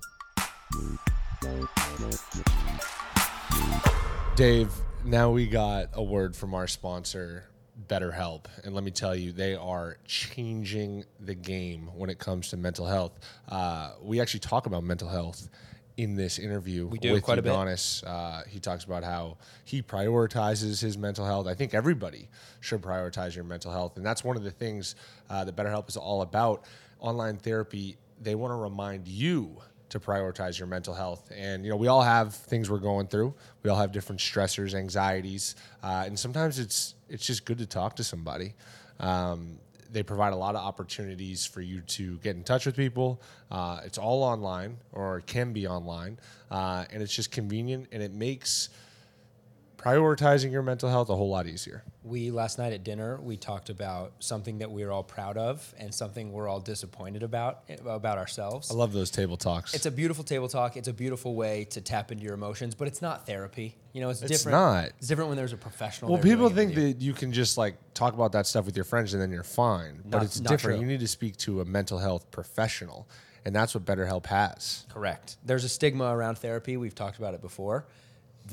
Dave, now we got a word from our sponsor, BetterHelp. And let me tell you, they are changing the game when it comes to mental health. Uh, we actually talk about mental health in this interview We do, with quite a bit. Udonis. Uh, he talks about how he prioritizes his mental health. I think everybody should prioritize your mental health. And that's one of the things uh, that BetterHelp is all about. Online therapy, they want to remind you to prioritize your mental health. And, you know, we all have things we're going through. We all have different stressors, anxieties. Uh, and sometimes it's it's just good to talk to somebody. Um, they provide a lot of opportunities for you to get in touch with people. Uh, it's all online, or it can be online. Uh, and it's just convenient, and it makes prioritizing your mental health a whole lot easier. We, last night at dinner, we talked about something that we're all proud of and something we're all disappointed about, about ourselves. I love those table talks. It's a beautiful table talk. It's a beautiful way to tap into your emotions, but it's not therapy. You know, it's, It's different. not. It's different when there's a professional. Well, there people doing it think with you. that you can just like talk about that stuff with your friends and then you're fine. But Not- it's not different. true. You need to speak to a mental health professional. And that's what BetterHelp has. Correct. There's a stigma around therapy. We've talked about it before, that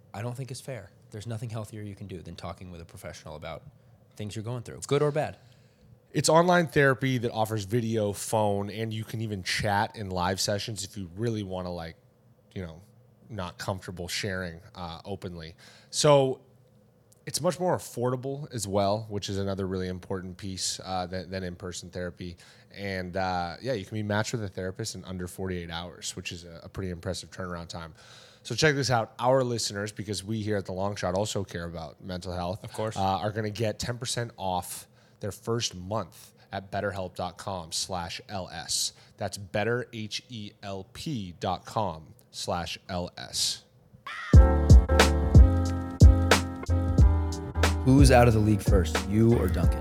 I don't think is fair. There's nothing healthier you can do than talking with a professional about things you're going through, good or bad. It's online therapy that offers video, phone, and you can even chat in live sessions if you really want to, like, you know, not comfortable sharing uh, openly. So it's much more affordable as well, which is another really important piece uh, than, than in-person therapy. And uh, yeah, you can be matched with a therapist in under forty-eight hours, which is a, a pretty impressive turnaround time. So check this out. Our listeners, because we here at The Long Shot also care about mental health, of course, uh, are going to get ten percent off their first month at betterhelp.com slash LS. That's betterhelp.com slash LS. Who's out of the league first, you or Duncan?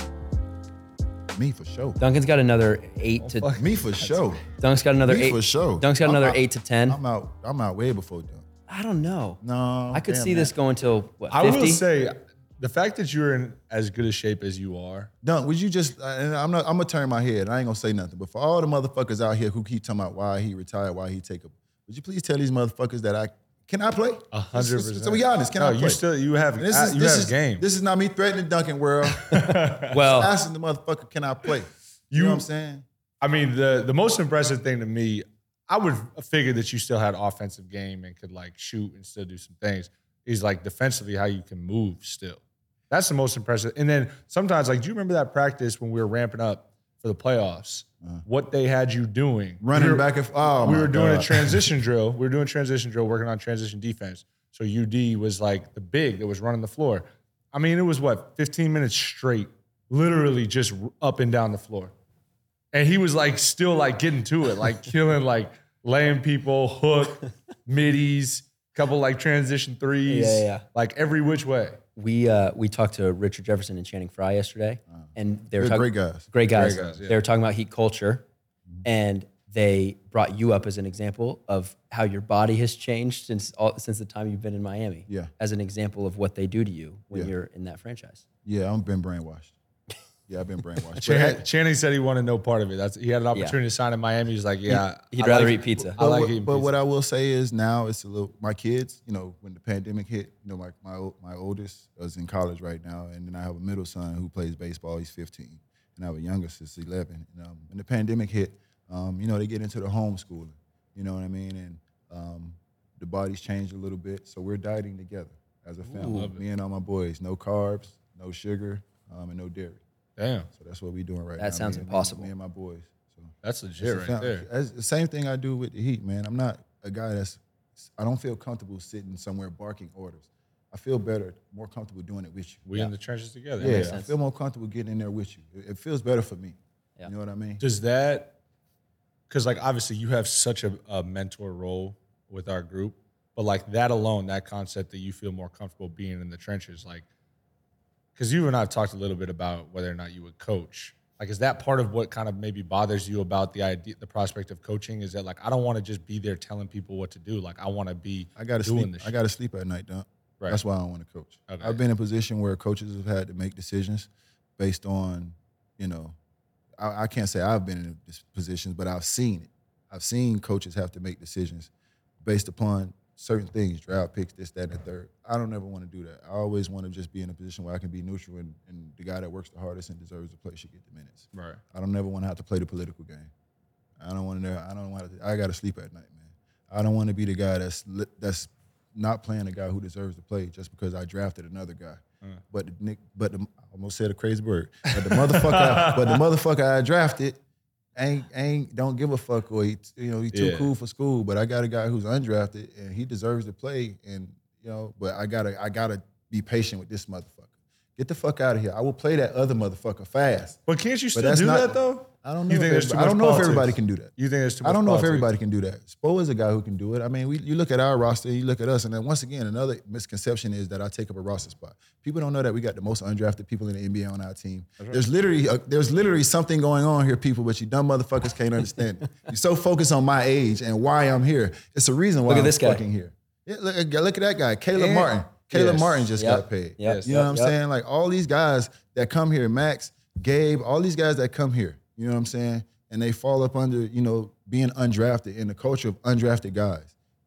Me for sure. Duncan's got another eight to. Me for sure. Dunk's got another Me eight for sure. Dunk's got I'm another out- eight to ten. I'm out. I'm out way before Dunk. I don't know. No, I could damn see that. this going till what, I fifty? will say, the fact that you're in as good a shape as you are, Dunk, would you just? And I'm not. I'm gonna turn my head. I ain't gonna say nothing. But for all the motherfuckers out here who keep talking about why he retired, why he take a, would you please tell these motherfuckers that I can I play? a hundred Let's- percent. So we honest. Can no, I play? you still you have This uh, is you this have is game. This is not me threatening Duncan World. Well, Asking the motherfucker, can I play? You, You- know what I'm saying? I mean, the the most impressive thing to me, I would figure that you still had offensive game and could like shoot and still do some things. Is like defensively how you can move still. That's the most impressive. And then sometimes, like, do you remember that practice when we were ramping up for the playoffs? Uh-huh. What they had you doing? Running We were- back and oh we my were doing God. a transition drill. We were doing transition drill, working on transition defense. So U D was like the big that was running the floor. I mean, it was what, fifteen minutes straight, literally just up and down the floor. And he was like still like getting to it, like killing, like laying people, hook, middies, couple like transition threes, Yeah, yeah. like every which way. we uh, we talked to Richard Jefferson and Channing Frye yesterday, and they were They're talking great guys. Great guys. Great guys, yeah. They were talking about heat culture, and they brought you up as an example of how your body has changed since all, since the time you've been in Miami. Yeah. As an example of what they do to you when Yeah. you're in that franchise. Yeah, I've been brainwashed. Yeah, I've been brainwashed. Chan- But- Channing said he wanted no part of it. That's he had an opportunity to sign in Miami. He's like, yeah, He'd I rather like- eat pizza. I But, like what, eating but pizza. what I will say is now it's a little. My kids, you know, when the pandemic hit, you know, my my o- my oldest is in college right now, and then I have a middle son who plays baseball. He's fifteen, and I have a youngest that's eleven. And, um, when the pandemic hit, um, you know, they get into the homeschooling. You know what I mean? And um, the bodies changed a little bit, so we're dieting together as a family. love it. Me and all my boys, no carbs, no sugar, um, and no dairy. Damn, So that's what we're doing right now. That sounds me and- impossible. Me and my boys. So. that's It's legit a right fam- there. It's the same thing I do with the Heat, man. I'm not a guy that's. I don't feel comfortable sitting somewhere barking orders. I feel better, more comfortable doing it with you. We in the trenches together. Yeah, makes I sense. feel more comfortable getting in there with you. It, it feels better for me. Yeah. You know what I mean? Does that, because like obviously you have such a, a mentor role with our group, but like that alone, that concept that you feel more comfortable being in the trenches, like, because you and I have talked a little bit about whether or not you would coach. Like, is that part of what kind of maybe bothers you about the idea, the prospect of coaching? Is that like I don't want to just be there telling people what to do. Like I want to be I gotta doing sleep. this. I shit. gotta sleep at night, Dunk. Right. That's why I don't want to coach. Okay. I've been in a position where coaches have had to make decisions based on, you know, I, I can't say I've been in this positions, but I've seen it. I've seen coaches have to make decisions based upon certain things, draft picks, this, that, and the third. I don't ever want to do that. I always want to just be in a position where I can be neutral and, and the guy that works the hardest and deserves to play should get the minutes. Right. I don't ever want to have to play the political game. I don't want to. I don't want to. I got to sleep at night, man. I don't want to be the guy that's li- that's not playing the guy who deserves to play just because I drafted another guy. Mm. But the Nick, but the, I almost said a crazy word. But the motherfucker, but the motherfucker I drafted ain't ain't don't give a fuck, or he, you know, he too Yeah. cool for school. But I got a guy who's undrafted and he deserves to play. And you know, but I gotta I gotta be patient with this motherfucker. Get the fuck out of here. I will play that other motherfucker fast. But can't you still that's do not- that though? I don't know. You if think there's too everybody- I much don't know if politics? everybody can do that. You think there's too much I don't know politics? if everybody can do that. Spo is a guy who can do it. I mean, we, you look at our roster, you look at us, and then once again, another misconception is that I take up a roster spot. People don't know that we got the most undrafted people in the N B A on our team. right. There's literally a, there's literally something going on here, people, but you dumb motherfuckers can't understand it. You're so focused on my age and why I'm here. It's a reason why Look at I'm this guy. fucking here. Yeah, look, look at that guy, Caleb And- Martin. Caleb Yes. Martin just Yep. got paid. Yep. You know what I'm Yep. saying? Like all these guys that come here, Max, Gabe, all these guys that come here, you know what I'm saying? And they fall up under, you know, being undrafted in the culture of undrafted guys.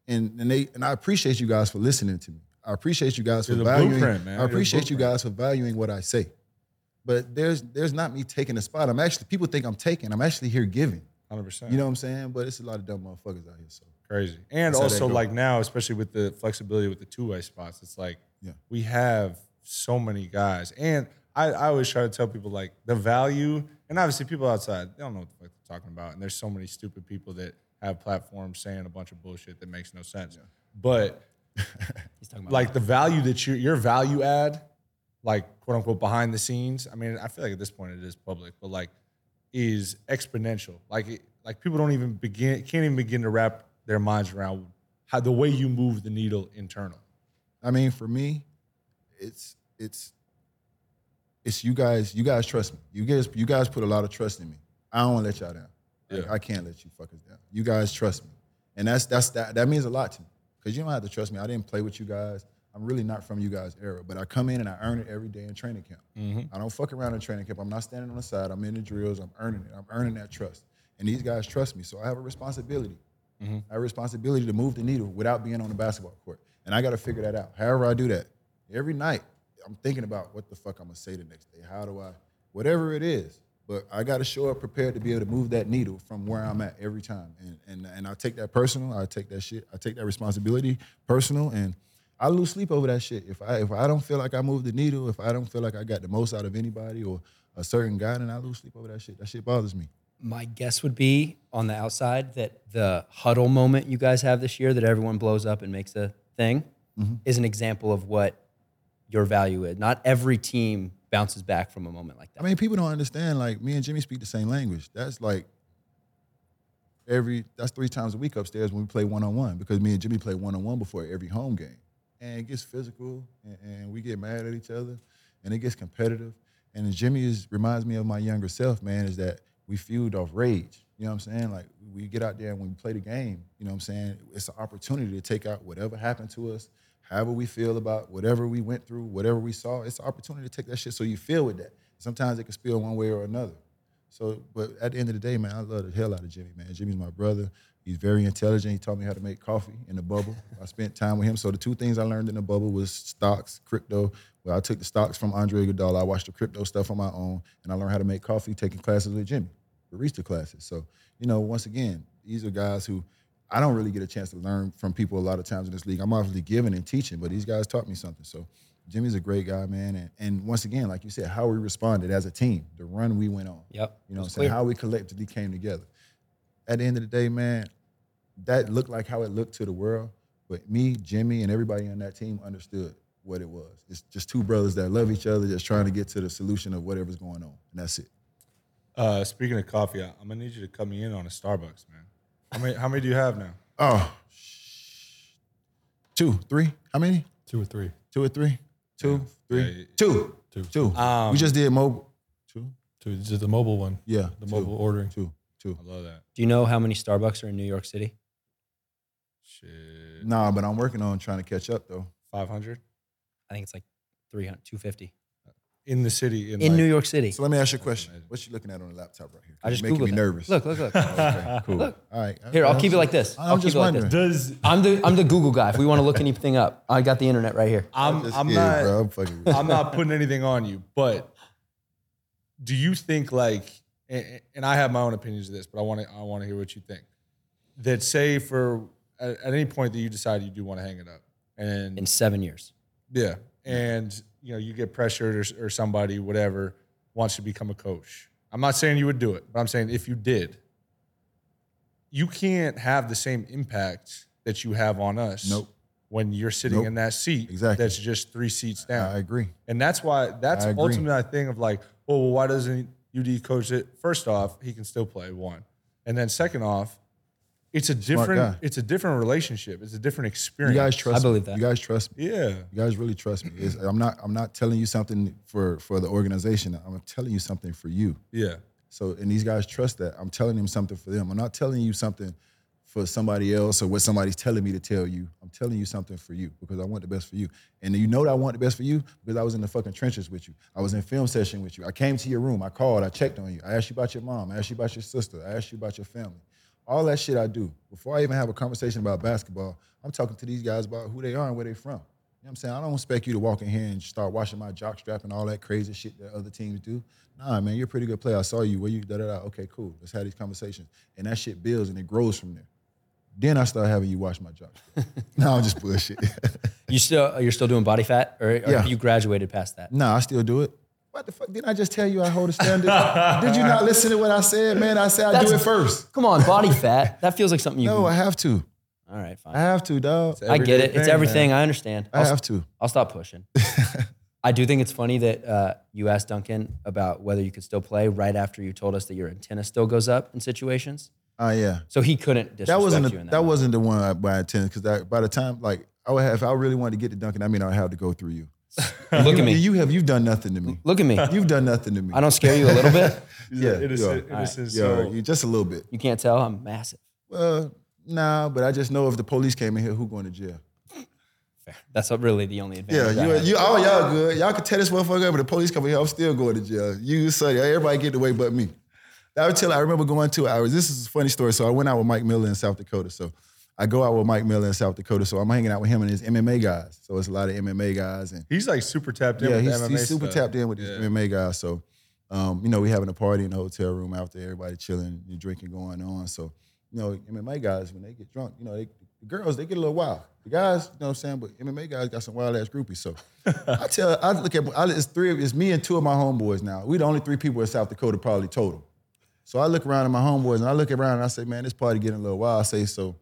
and and they and I appreciate you guys for listening to me. I appreciate you guys You're for the valuing. blueprint, man. I You're the appreciate you blueprint. guys for valuing what I say. But there's there's not me taking a spot. I'm actually people think I'm taking. I'm actually here giving. one hundred percent. You know what I'm saying? But it's a lot of dumb motherfuckers out here. So Crazy. And That's how also they go. like now, especially with the flexibility with the two-way spots, it's like Yeah. we have so many guys. And I, I always try to tell people like the value, and obviously people outside, they don't know what the fuck they're talking about. And there's so many stupid people that have platforms saying a bunch of bullshit that makes no sense. But He's talking about like the value that you your value add, like quote unquote behind the scenes. I mean, I feel like at this point it is public, but like is exponential. Like it, like people don't even begin can't even begin to wrap their minds around how the way you move the needle internal. I mean, for me, it's it's it's you guys. You guys trust me. You guys you guys put a lot of trust in me. I don't want to let y'all down. Like, Yeah. I can't let you fuckers down. You guys trust me, and that's that's that that means a lot to me because you don't have to trust me. I didn't play with you guys. I'm really not from you guys' era, but I come in and I earn it every day in training camp. Mm-hmm. I don't fuck around in training camp. I'm not standing on the side. I'm in the drills. I'm earning it. I'm earning that trust, and these guys trust me. So I have a responsibility. Mm-hmm. I have a responsibility to move the needle without being on the basketball court. And I got to figure that out. However I do that, every night I'm thinking about what the fuck I'm going to say the next day. How do I, whatever it is. But I got to show up prepared to be able to move that needle from where I'm at every time. And and and I take that personal. I take that shit. I take that responsibility personal. And I lose sleep over that shit. If I if I don't feel like I moved the needle, if I don't feel like I got the most out of anybody or a certain guy, then I lose sleep over that shit. That shit bothers me. My guess would be on the outside that the huddle moment you guys have this year that everyone blows up and makes a thing Mm-hmm. is an example of what your value is. Not every team bounces back from a moment like that. I mean, people don't understand, like, me and Jimmy speak the same language. That's like every, that's three times a week upstairs when we play one-on-one because me and Jimmy play one-on-one before every home game. And it gets physical, and, and we get mad at each other, and it gets competitive. And Jimmy is, reminds me of my younger self, man, is that we feud off rage. You know what I'm saying? Like, we get out there and when we play the game, you know what I'm saying? It's an opportunity to take out whatever happened to us, however we feel about whatever we went through, whatever we saw. It's an opportunity to take that shit so you feel with that. Sometimes it can spill one way or another. So, but at the end of the day, man, I love the hell out of Jimmy, man. Jimmy's my brother. He's very intelligent. He taught me how to make coffee in the bubble. I spent time with him. So the two things I learned in the bubble was stocks, crypto. Well, I took the stocks from Andre Iguodala. I watched the crypto stuff on my own, and I learned how to make coffee taking classes with Jimmy, barista classes. So, you know, once again, these are guys who I don't really get a chance to learn from people a lot of times in this league. I'm obviously giving and teaching, but these guys taught me something. So Jimmy's a great guy, man. And, and once again, like you said, how we responded as a team, the run we went on. Yep. You know what I'm It's saying? clear. How we collectively came together. At the end of the day, man, that looked like how it looked to the world. But me, Jimmy, and everybody on that team understood what it was. It's just two brothers that love each other, just trying to get to the solution of whatever's going on. And that's it. Uh, speaking of coffee, I- I'm gonna need you to cut me in on a Starbucks, man. How many? How many do you have now? Oh, sh- two, three. How many? Two or three. Two or three? Two, three, Yeah. two, Two. two. Um, we just did mobile. Two, Two. Just the mobile one. yeah, The two, mobile ordering. two, two. I love that Do you know how many Starbucks are in New York City? shit. Nah, but I'm working on trying to catch up though. Five hundred I think it's like three hundred, two fifty. in the city. In, In like, New York City. So let me ask you a question. amazing. What you looking at on the laptop right here? I just You're making Googled me that. nervous. Look, look, look. Okay, cool. Look. All right. Here, I'll keep it like this. I'm I'll keep just it like wondering. this. Does I'm the I'm the Google guy. If we want to look anything up, I got the internet right here. I'm Just I'm kidding, not bro. I'm fucking with you. I'm not putting anything on you, but do you think like, and, and I have my own opinions of this, but I want to I want to hear what you think. That say for at, at any point that you decide you do want to hang it up, and In seven years. yeah, and you know you get pressured or, or somebody whatever wants to become a coach. I'm not saying you would do it, but I'm saying if you did, you can't have the same impact that you have on us. Nope. When you're sitting Nope. in that seat, Exactly. that's just three seats down. I agree. And that's why that's I agree. ultimately a thing of like, oh, well, why doesn't U D coach it? First off, he can still play one, and then second off, it's a Smart different guy. it's a different relationship. It's a different You experience. guys trust I me. believe that. You guys trust me. yeah, You guys really trust me. It's, I'm not. I'm not telling you something for for the organization. I'm telling you something for you. yeah, So, and these guys trust that. I'm telling them something for them. I'm not telling you something for somebody else or what somebody's telling me to tell you. I'm telling you something for you because I want the best for you. And you know that I want the best for you because I was in the fucking trenches with you. I was in film session with you. I came to your room. I called. I checked on you. I asked you about your mom. I asked you about your sister. I asked you about your family. All that shit I do. Before I even have a conversation about basketball, I'm talking to these guys about who they are and where they from. You know what I'm saying? I don't expect you to walk in here and start watching my jock strap and all that crazy shit that other teams do. Nah, man, you're a pretty good player. I saw you. Where you, da-da-da. Okay, cool. Let's have these conversations. And that shit builds and it grows from there. Then I start having you watch my jock strap. No, I'm just bullshit. You still, you're still doing body fat? Or, or Yeah. have you graduated past that? Nah, I still do it. What the fuck? Didn't I just tell you I hold a standard? Did you not listen to what I said, man? I said I do it That's- first. Come on, body fat. That feels like something you No, can- I have to. All right, fine. I have to, dog. I get it. It's everything. I understand. I I'll, have to. I'll stop pushing. I do think it's funny that uh, you asked Duncan about whether you could still play right after you told us that your antenna still goes up in situations. Oh, yeah. So he couldn't disrespect That wasn't you the, in that, that. wasn't the one I, by intent because by the time like I would have, if I really wanted to get to Duncan, I mean I'd have to go through you. Look you, at me. You have you've done nothing to me. Look at me. You've done nothing to me. I don't scare you a little bit? Yeah, It is. you are. It is his Yeah, soul. you just a little bit. You can't tell? I'm massive. Well, nah, but I just know if the police came in here, who going to jail? Fair. That's what really the only Yeah, advantage. I you, have. you, all y'all good. Y'all can tell this motherfucker up, but the police come in here, I'm still going to jail. You, Sonny, everybody get away but me. I would tell. I remember going to. I was. This is a funny story. So I went out with Mike Miller in South Dakota. So I go out with Mike Miller in South Dakota. So I'm hanging out with him and his M M A guys. So it's a lot of M M A guys and He's like super tapped in yeah, with he's, the M M A he's super stuff. tapped in with these Yeah. M M A guys. So um, you know, we having a party in the hotel room out there, everybody chilling, and drinking going on. So you know, M M A guys when they get drunk, you know, they, the girls they get a little wild. The guys, you know what I'm saying, but M M A guys got some wild ass groupies. So I tell, I look at, I, it's three, of it's me and two of my homeboys now. We the only three people in South Dakota probably total. So I look around at my homeboys and I look around and I say, man, this party getting a little wild. I say, so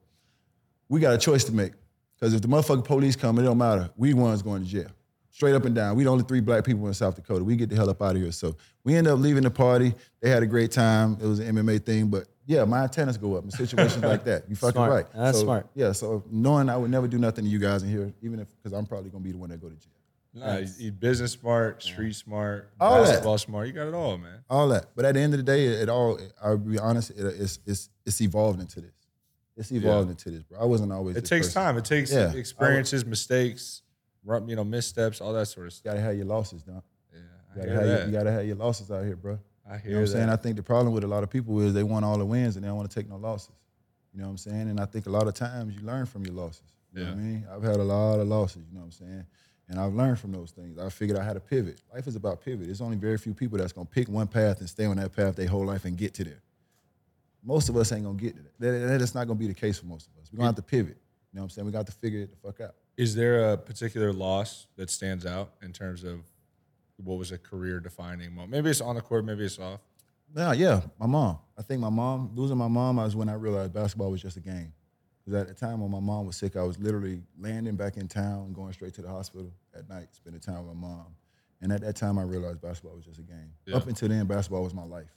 we got a choice to make. Because if the motherfucking police come, it don't matter. We ones going to jail. Straight up and down. We the only three black people in South Dakota. We get the hell up out of here. So we end up leaving the party. They had a great time. It was an M M A thing. But yeah, my antennas go up in situations like that. You fucking Smart. right. That's So, smart. Yeah, so knowing I would never do nothing to you guys in here, even if, because I'm probably going to be the one that go to jail. Nah, you- you business smart, street smart, All that. basketball smart. You got it all, man. All that. But at the end of the day, it, it all, I'll be honest, it, it's, it's, it's evolved into this. It's evolved Yeah. into this, bro. I wasn't always It this takes person. time. It takes Yeah. experiences, mistakes, run- you know, missteps, all that sort of You stuff. gotta have your losses, dog. Yeah, You I gotta, hear have your, that. you gotta have your losses out here, bro. I hear You know what I'm saying? that. I think the problem with a lot of people is they want all the wins and they don't want to take no losses. You know what I'm saying? And I think a lot of times you learn from your losses. You know what I Yeah. mean? I've had a lot of losses, you know what I'm saying? And I've learned from those things. I figured out how to pivot. Life is about pivot. There's only very few people that's gonna pick one path and stay on that path their whole life and get to there. Most of us ain't gonna get to that. that. that- That's not gonna be the case for most of us. We're gonna have to pivot. You know what I'm saying? We got to figure it the fuck out. Is there a particular loss that stands out in terms of what was a career defining moment? Maybe it's on the court, maybe it's off. Yeah, yeah, my mom. I think my mom, losing my mom, I was when I realized basketball was just a game. Because at the time when my mom was sick, I was literally landing back in town and going straight to the hospital at night, spending time with my mom. And at that time, I realized basketball was just a game. Yeah. Up until then, basketball was my life.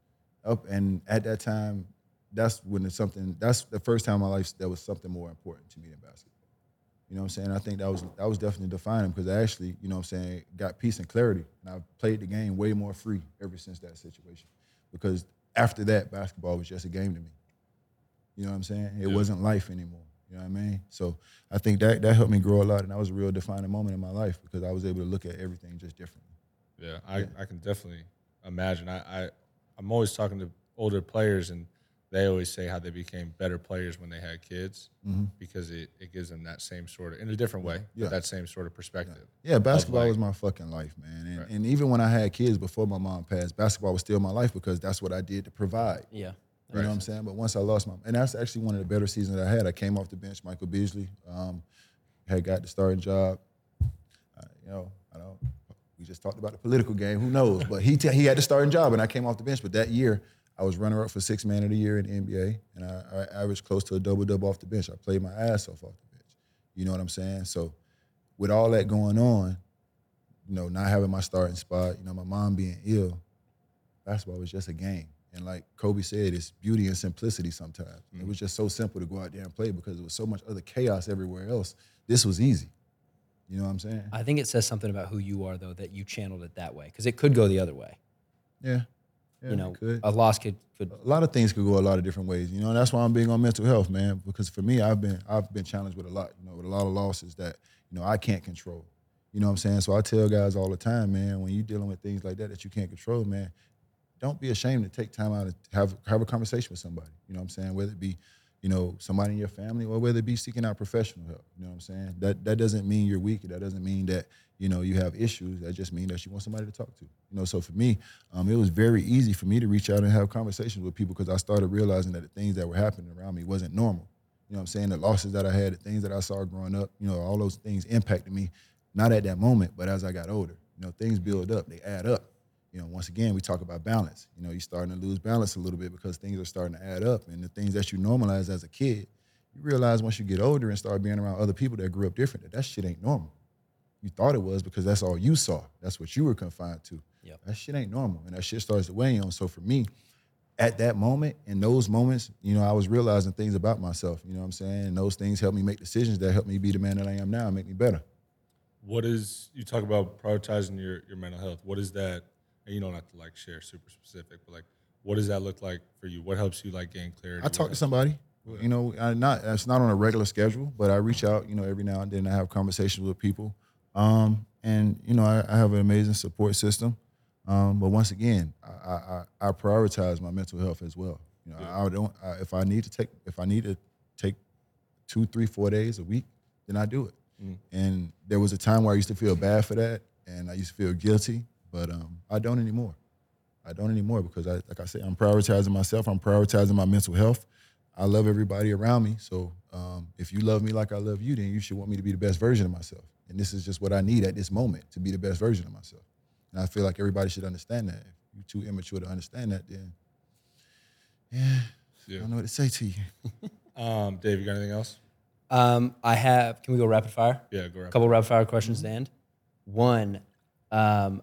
Up and at that time, that's when it's something. That's the first time in my life that was something more important to me than basketball. You know what I'm saying? I think that was that was definitely defining because I actually, you know what I'm saying, got peace and clarity. And I've played the game way more free ever since that situation. Because after that, basketball was just a game to me. You know what I'm saying? It Yeah. wasn't life anymore. You know what I mean? So I think that that helped me grow a lot, and that was a real defining moment in my life because I was able to look at everything just differently. Yeah, I, Yeah. I can definitely imagine. I, I I'm always talking to older players, and they always say how they became better players when they had kids Mhm. because it, it gives them that same sort of, in a different way, Yeah. but that same sort of perspective. Yeah, basketball like- was my fucking life, man. And, Right. and even when I had kids before my mom passed, basketball was still my life because that's what I did to provide. Yeah. You know what I'm saying? But once I lost my, and that's actually one of the better seasons I had. I came off the bench, Michael Beasley, um, had got the starting job. Uh, you know, I don't. We just talked about the political game. Who knows? But he t- he had the starting job, and I came off the bench. But that year, I was runner up for six man of the year in the N B A, and I, I averaged close to a double double off the bench. I played my ass off off the bench. You know what I'm saying? So, with all that going on, you know, not having my starting spot, you know, my mom being ill, basketball was just a game. And like Kobe said, it's beauty and simplicity sometimes. Mm-hmm. It was just so simple to go out there and play because there was so much other chaos everywhere else. This was easy. You know what I'm saying? I think it says something about who you are, though, that you channeled it that way. Because it could go the other way. Yeah. yeah you know, it could. a loss could, could. A lot of things could go a lot of different ways. You know, and that's why I'm big on mental health, man. Because for me, I've been I've been challenged with a lot, you know, with a lot of losses that, you know, I can't control. You know what I'm saying? So I tell guys all the time, man, when you're dealing with things like that that you can't control, man, don't be ashamed to take time out to have have a conversation with somebody. You know what I'm saying? Whether it be, you know, somebody in your family or whether it be seeking out professional help. You know what I'm saying? That that doesn't mean you're weak. That doesn't mean that, you know, you have issues. That just means that you want somebody to talk to. You know, so for me, um, it was very easy for me to reach out and have conversations with people because I started realizing that the things that were happening around me wasn't normal. You know what I'm saying? The losses that I had, the things that I saw growing up, you know, all those things impacted me, not at that moment, but as I got older. You know, things build up, they add up. You know, once again, we talk about balance. You know, you're starting to lose balance a little bit because things are starting to add up. And the things that you normalize as a kid, you realize once you get older and start being around other people that grew up different, that that shit ain't normal. You thought it was because that's all you saw. That's what you were confined to. Yep. That shit ain't normal. And that shit starts to weigh on. So for me, at that moment, in those moments, you know, I was realizing things about myself. You know what I'm saying? And those things helped me make decisions that helped me be the man that I am now and make me better. What is, you talk about prioritizing your, your mental health. What is that, and you don't have to like share super specific, but like, what does that look like for you? What helps you like gain clarity? I talk to somebody. You know, I not it's not on a regular schedule, but I reach out, you know, every now and then. I have conversations with people. Um, and, you know, I, I have an amazing support system. Um, but once again, I, I, I prioritize my mental health as well. You know, yeah. I don't. I, if I need to take, if I need to take two, three, four days a week, then I do it. Mm. And there was a time where I used to feel bad for that, and I used to feel guilty, but um, I don't anymore. I don't anymore because, I, like I said, I'm prioritizing myself. I'm prioritizing my mental health. I love everybody around me. So um, if you love me like I love you, then you should want me to be the best version of myself. And this is just what I need at this moment, to be the best version of myself. And I feel like everybody should understand that. If you're too immature to understand that, then yeah, yeah. I don't know what to say to you. um, Dave, you got anything else? Um, I have, can we go rapid fire? Yeah, go rapid A couple rapid fire questions mm-hmm. to end. One, um,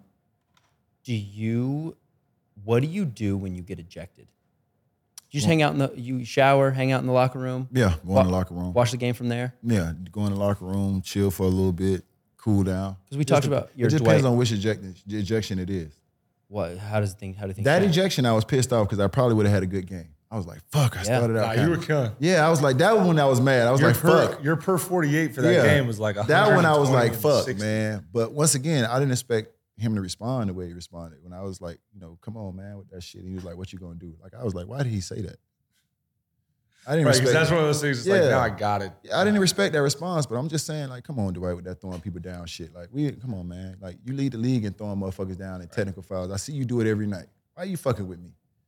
do you, what do you do when you get ejected? You just well, hang out in the, you shower, hang out in the locker room? Yeah, go wa- in the locker room. Watch the game from there? Yeah, go in the locker room, chill for a little bit, cool down. Because we talked the, about your It depends Dwight. on which ejection, ejection it is. What, how does it think, how do you think that that? ejection, I was pissed off because I probably would have had a good game. I was like, fuck, I yeah. started out. Nah, you were killing. Yeah, I was like, that one I was mad. I was your like, per, fuck. Your per forty-eight for that yeah. game was like that one I was like, fuck, man. But once again, I didn't expect him to respond the way he responded. When I was like, you know, come on, man, with that shit. And he was like, what you gonna do? Like, I was like, why did he say that? I didn't right, respect that's one of those things. It's yeah. like, now I got it. I didn't respect that response, but I'm just saying, like, come on, Dwight, with that throwing people down shit. Like, we, come on, man. Like, you lead the league in throwing motherfuckers down in technical fouls. I see you do it every night. Why are you fucking with me?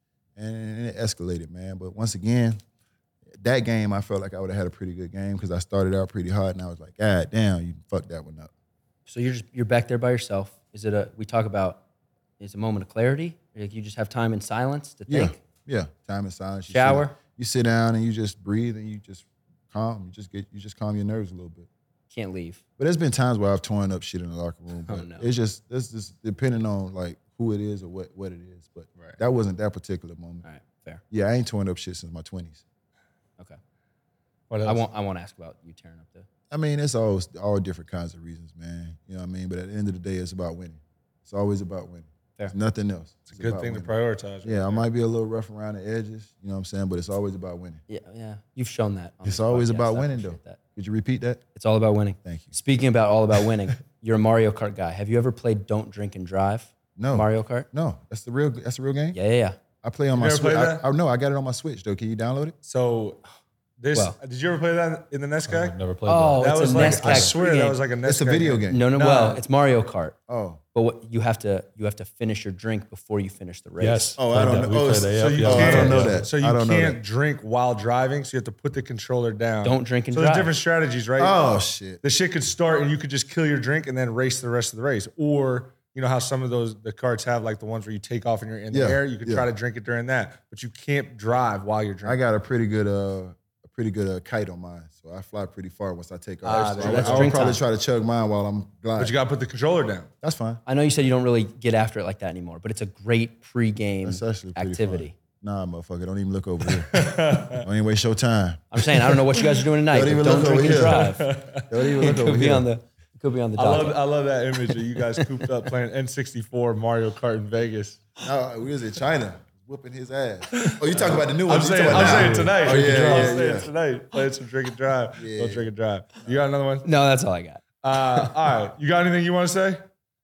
And it escalated, man. But once again, that game, I felt like I would have had a pretty good game because I started out pretty hard, and I was like, God damn, you fucked that one up. So you're just you're back there by yourself. Is it a? We talk about is it a moment of clarity? Like you just have time in silence to think. Yeah, yeah. Time in silence. You Shower. Sit, you sit down and you just breathe and you just calm. You just get you just calm your nerves a little bit. Can't leave. But there's been times where I've torn up shit in the locker room. But oh, no. it's just it's just depending on like who it is or what what it is. But right. that wasn't that particular moment. All right, fair. Yeah, I ain't torn up shit since my twenties. Okay. What else? I won't I won't ask about you tearing up the. I mean, it's all all different kinds of reasons, man. You know what I mean? But at the end of the day, it's about winning. It's always about winning. Fair. It's nothing else. It's, it's a good thing winning. to prioritize. Right yeah, there. I might be a little rough around the edges, you know what I'm saying? But it's always about winning. Yeah, yeah. You've shown that. It's always podcast. about winning, though. That. Could you repeat that? It's all about winning. Thank you. Speaking about all about winning, you're a Mario Kart guy. Have you ever played Don't Drink and Drive? No. Mario Kart? No. That's the real. That's the real game. Yeah, yeah, yeah. I play on you my Switch. I, I, no, I got it on my Switch though. Can you download it? So. This well, did you ever play that in the N E S G A C? I've never played oh, that. That was a like, N E S G A C I swear game. that was like a N E S It's G A C a video game. game. No, no, no, well, it's Mario Kart. Oh. But what, you have to you have to finish your drink before you finish the race. Yes. Oh, I don't that. know. Oh, so you oh, I don't know that. So you can't drink while driving, so you have to put the controller down. Don't drink and so drive. So there's different strategies, right? Oh, shit. The shit could start and you could just kill your drink and then race the rest of the race. Or, you know how some of those, the carts have like the ones where you take off and you're in the yeah, air? You could yeah. try to drink it during that. But you can't drive while you're drinking. I got a pretty good uh, a pretty good uh, kite on mine, so I fly pretty far once I take off. Ah, so so I, that's I would drink probably time. try to chug mine while I'm gliding. But you got to put the controller down. That's fine. I know you said you don't really get after it like that anymore, but it's a great pre-game That's actually pretty activity. Fun. Nah, motherfucker, don't even look over here. Don't even waste your time. I'm saying I don't know what you guys are doing tonight. Don't even don't look drink over and here. drive. Don't even it look could over be here. on the it could be on the I docket. love, I love that image of you guys cooped up playing N sixty-four Mario Kart in Vegas. No, we was in China, whooping his ass. Oh, you talking about the new one? I'm You saying, talking I'm about saying now? tonight. Oh, yeah, I'm yeah, saying yeah. tonight. Playing some drink and drive. Yeah. Don't drink and drive. You got another one? No, that's all I got. Uh, all right. You got anything you want to say?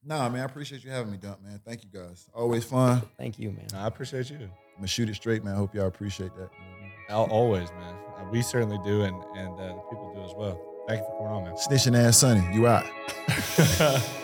Nah, man, I appreciate you having me, Dump, man. Thank you, guys. Always fun. Thank you, man. I appreciate you. I'm gonna shoot it straight, man. I hope y'all appreciate that. Al- Always, man. Uh, We certainly do, and and uh, the people do as well. Thank you for coming on, man. Snitching ass Sonny, you out.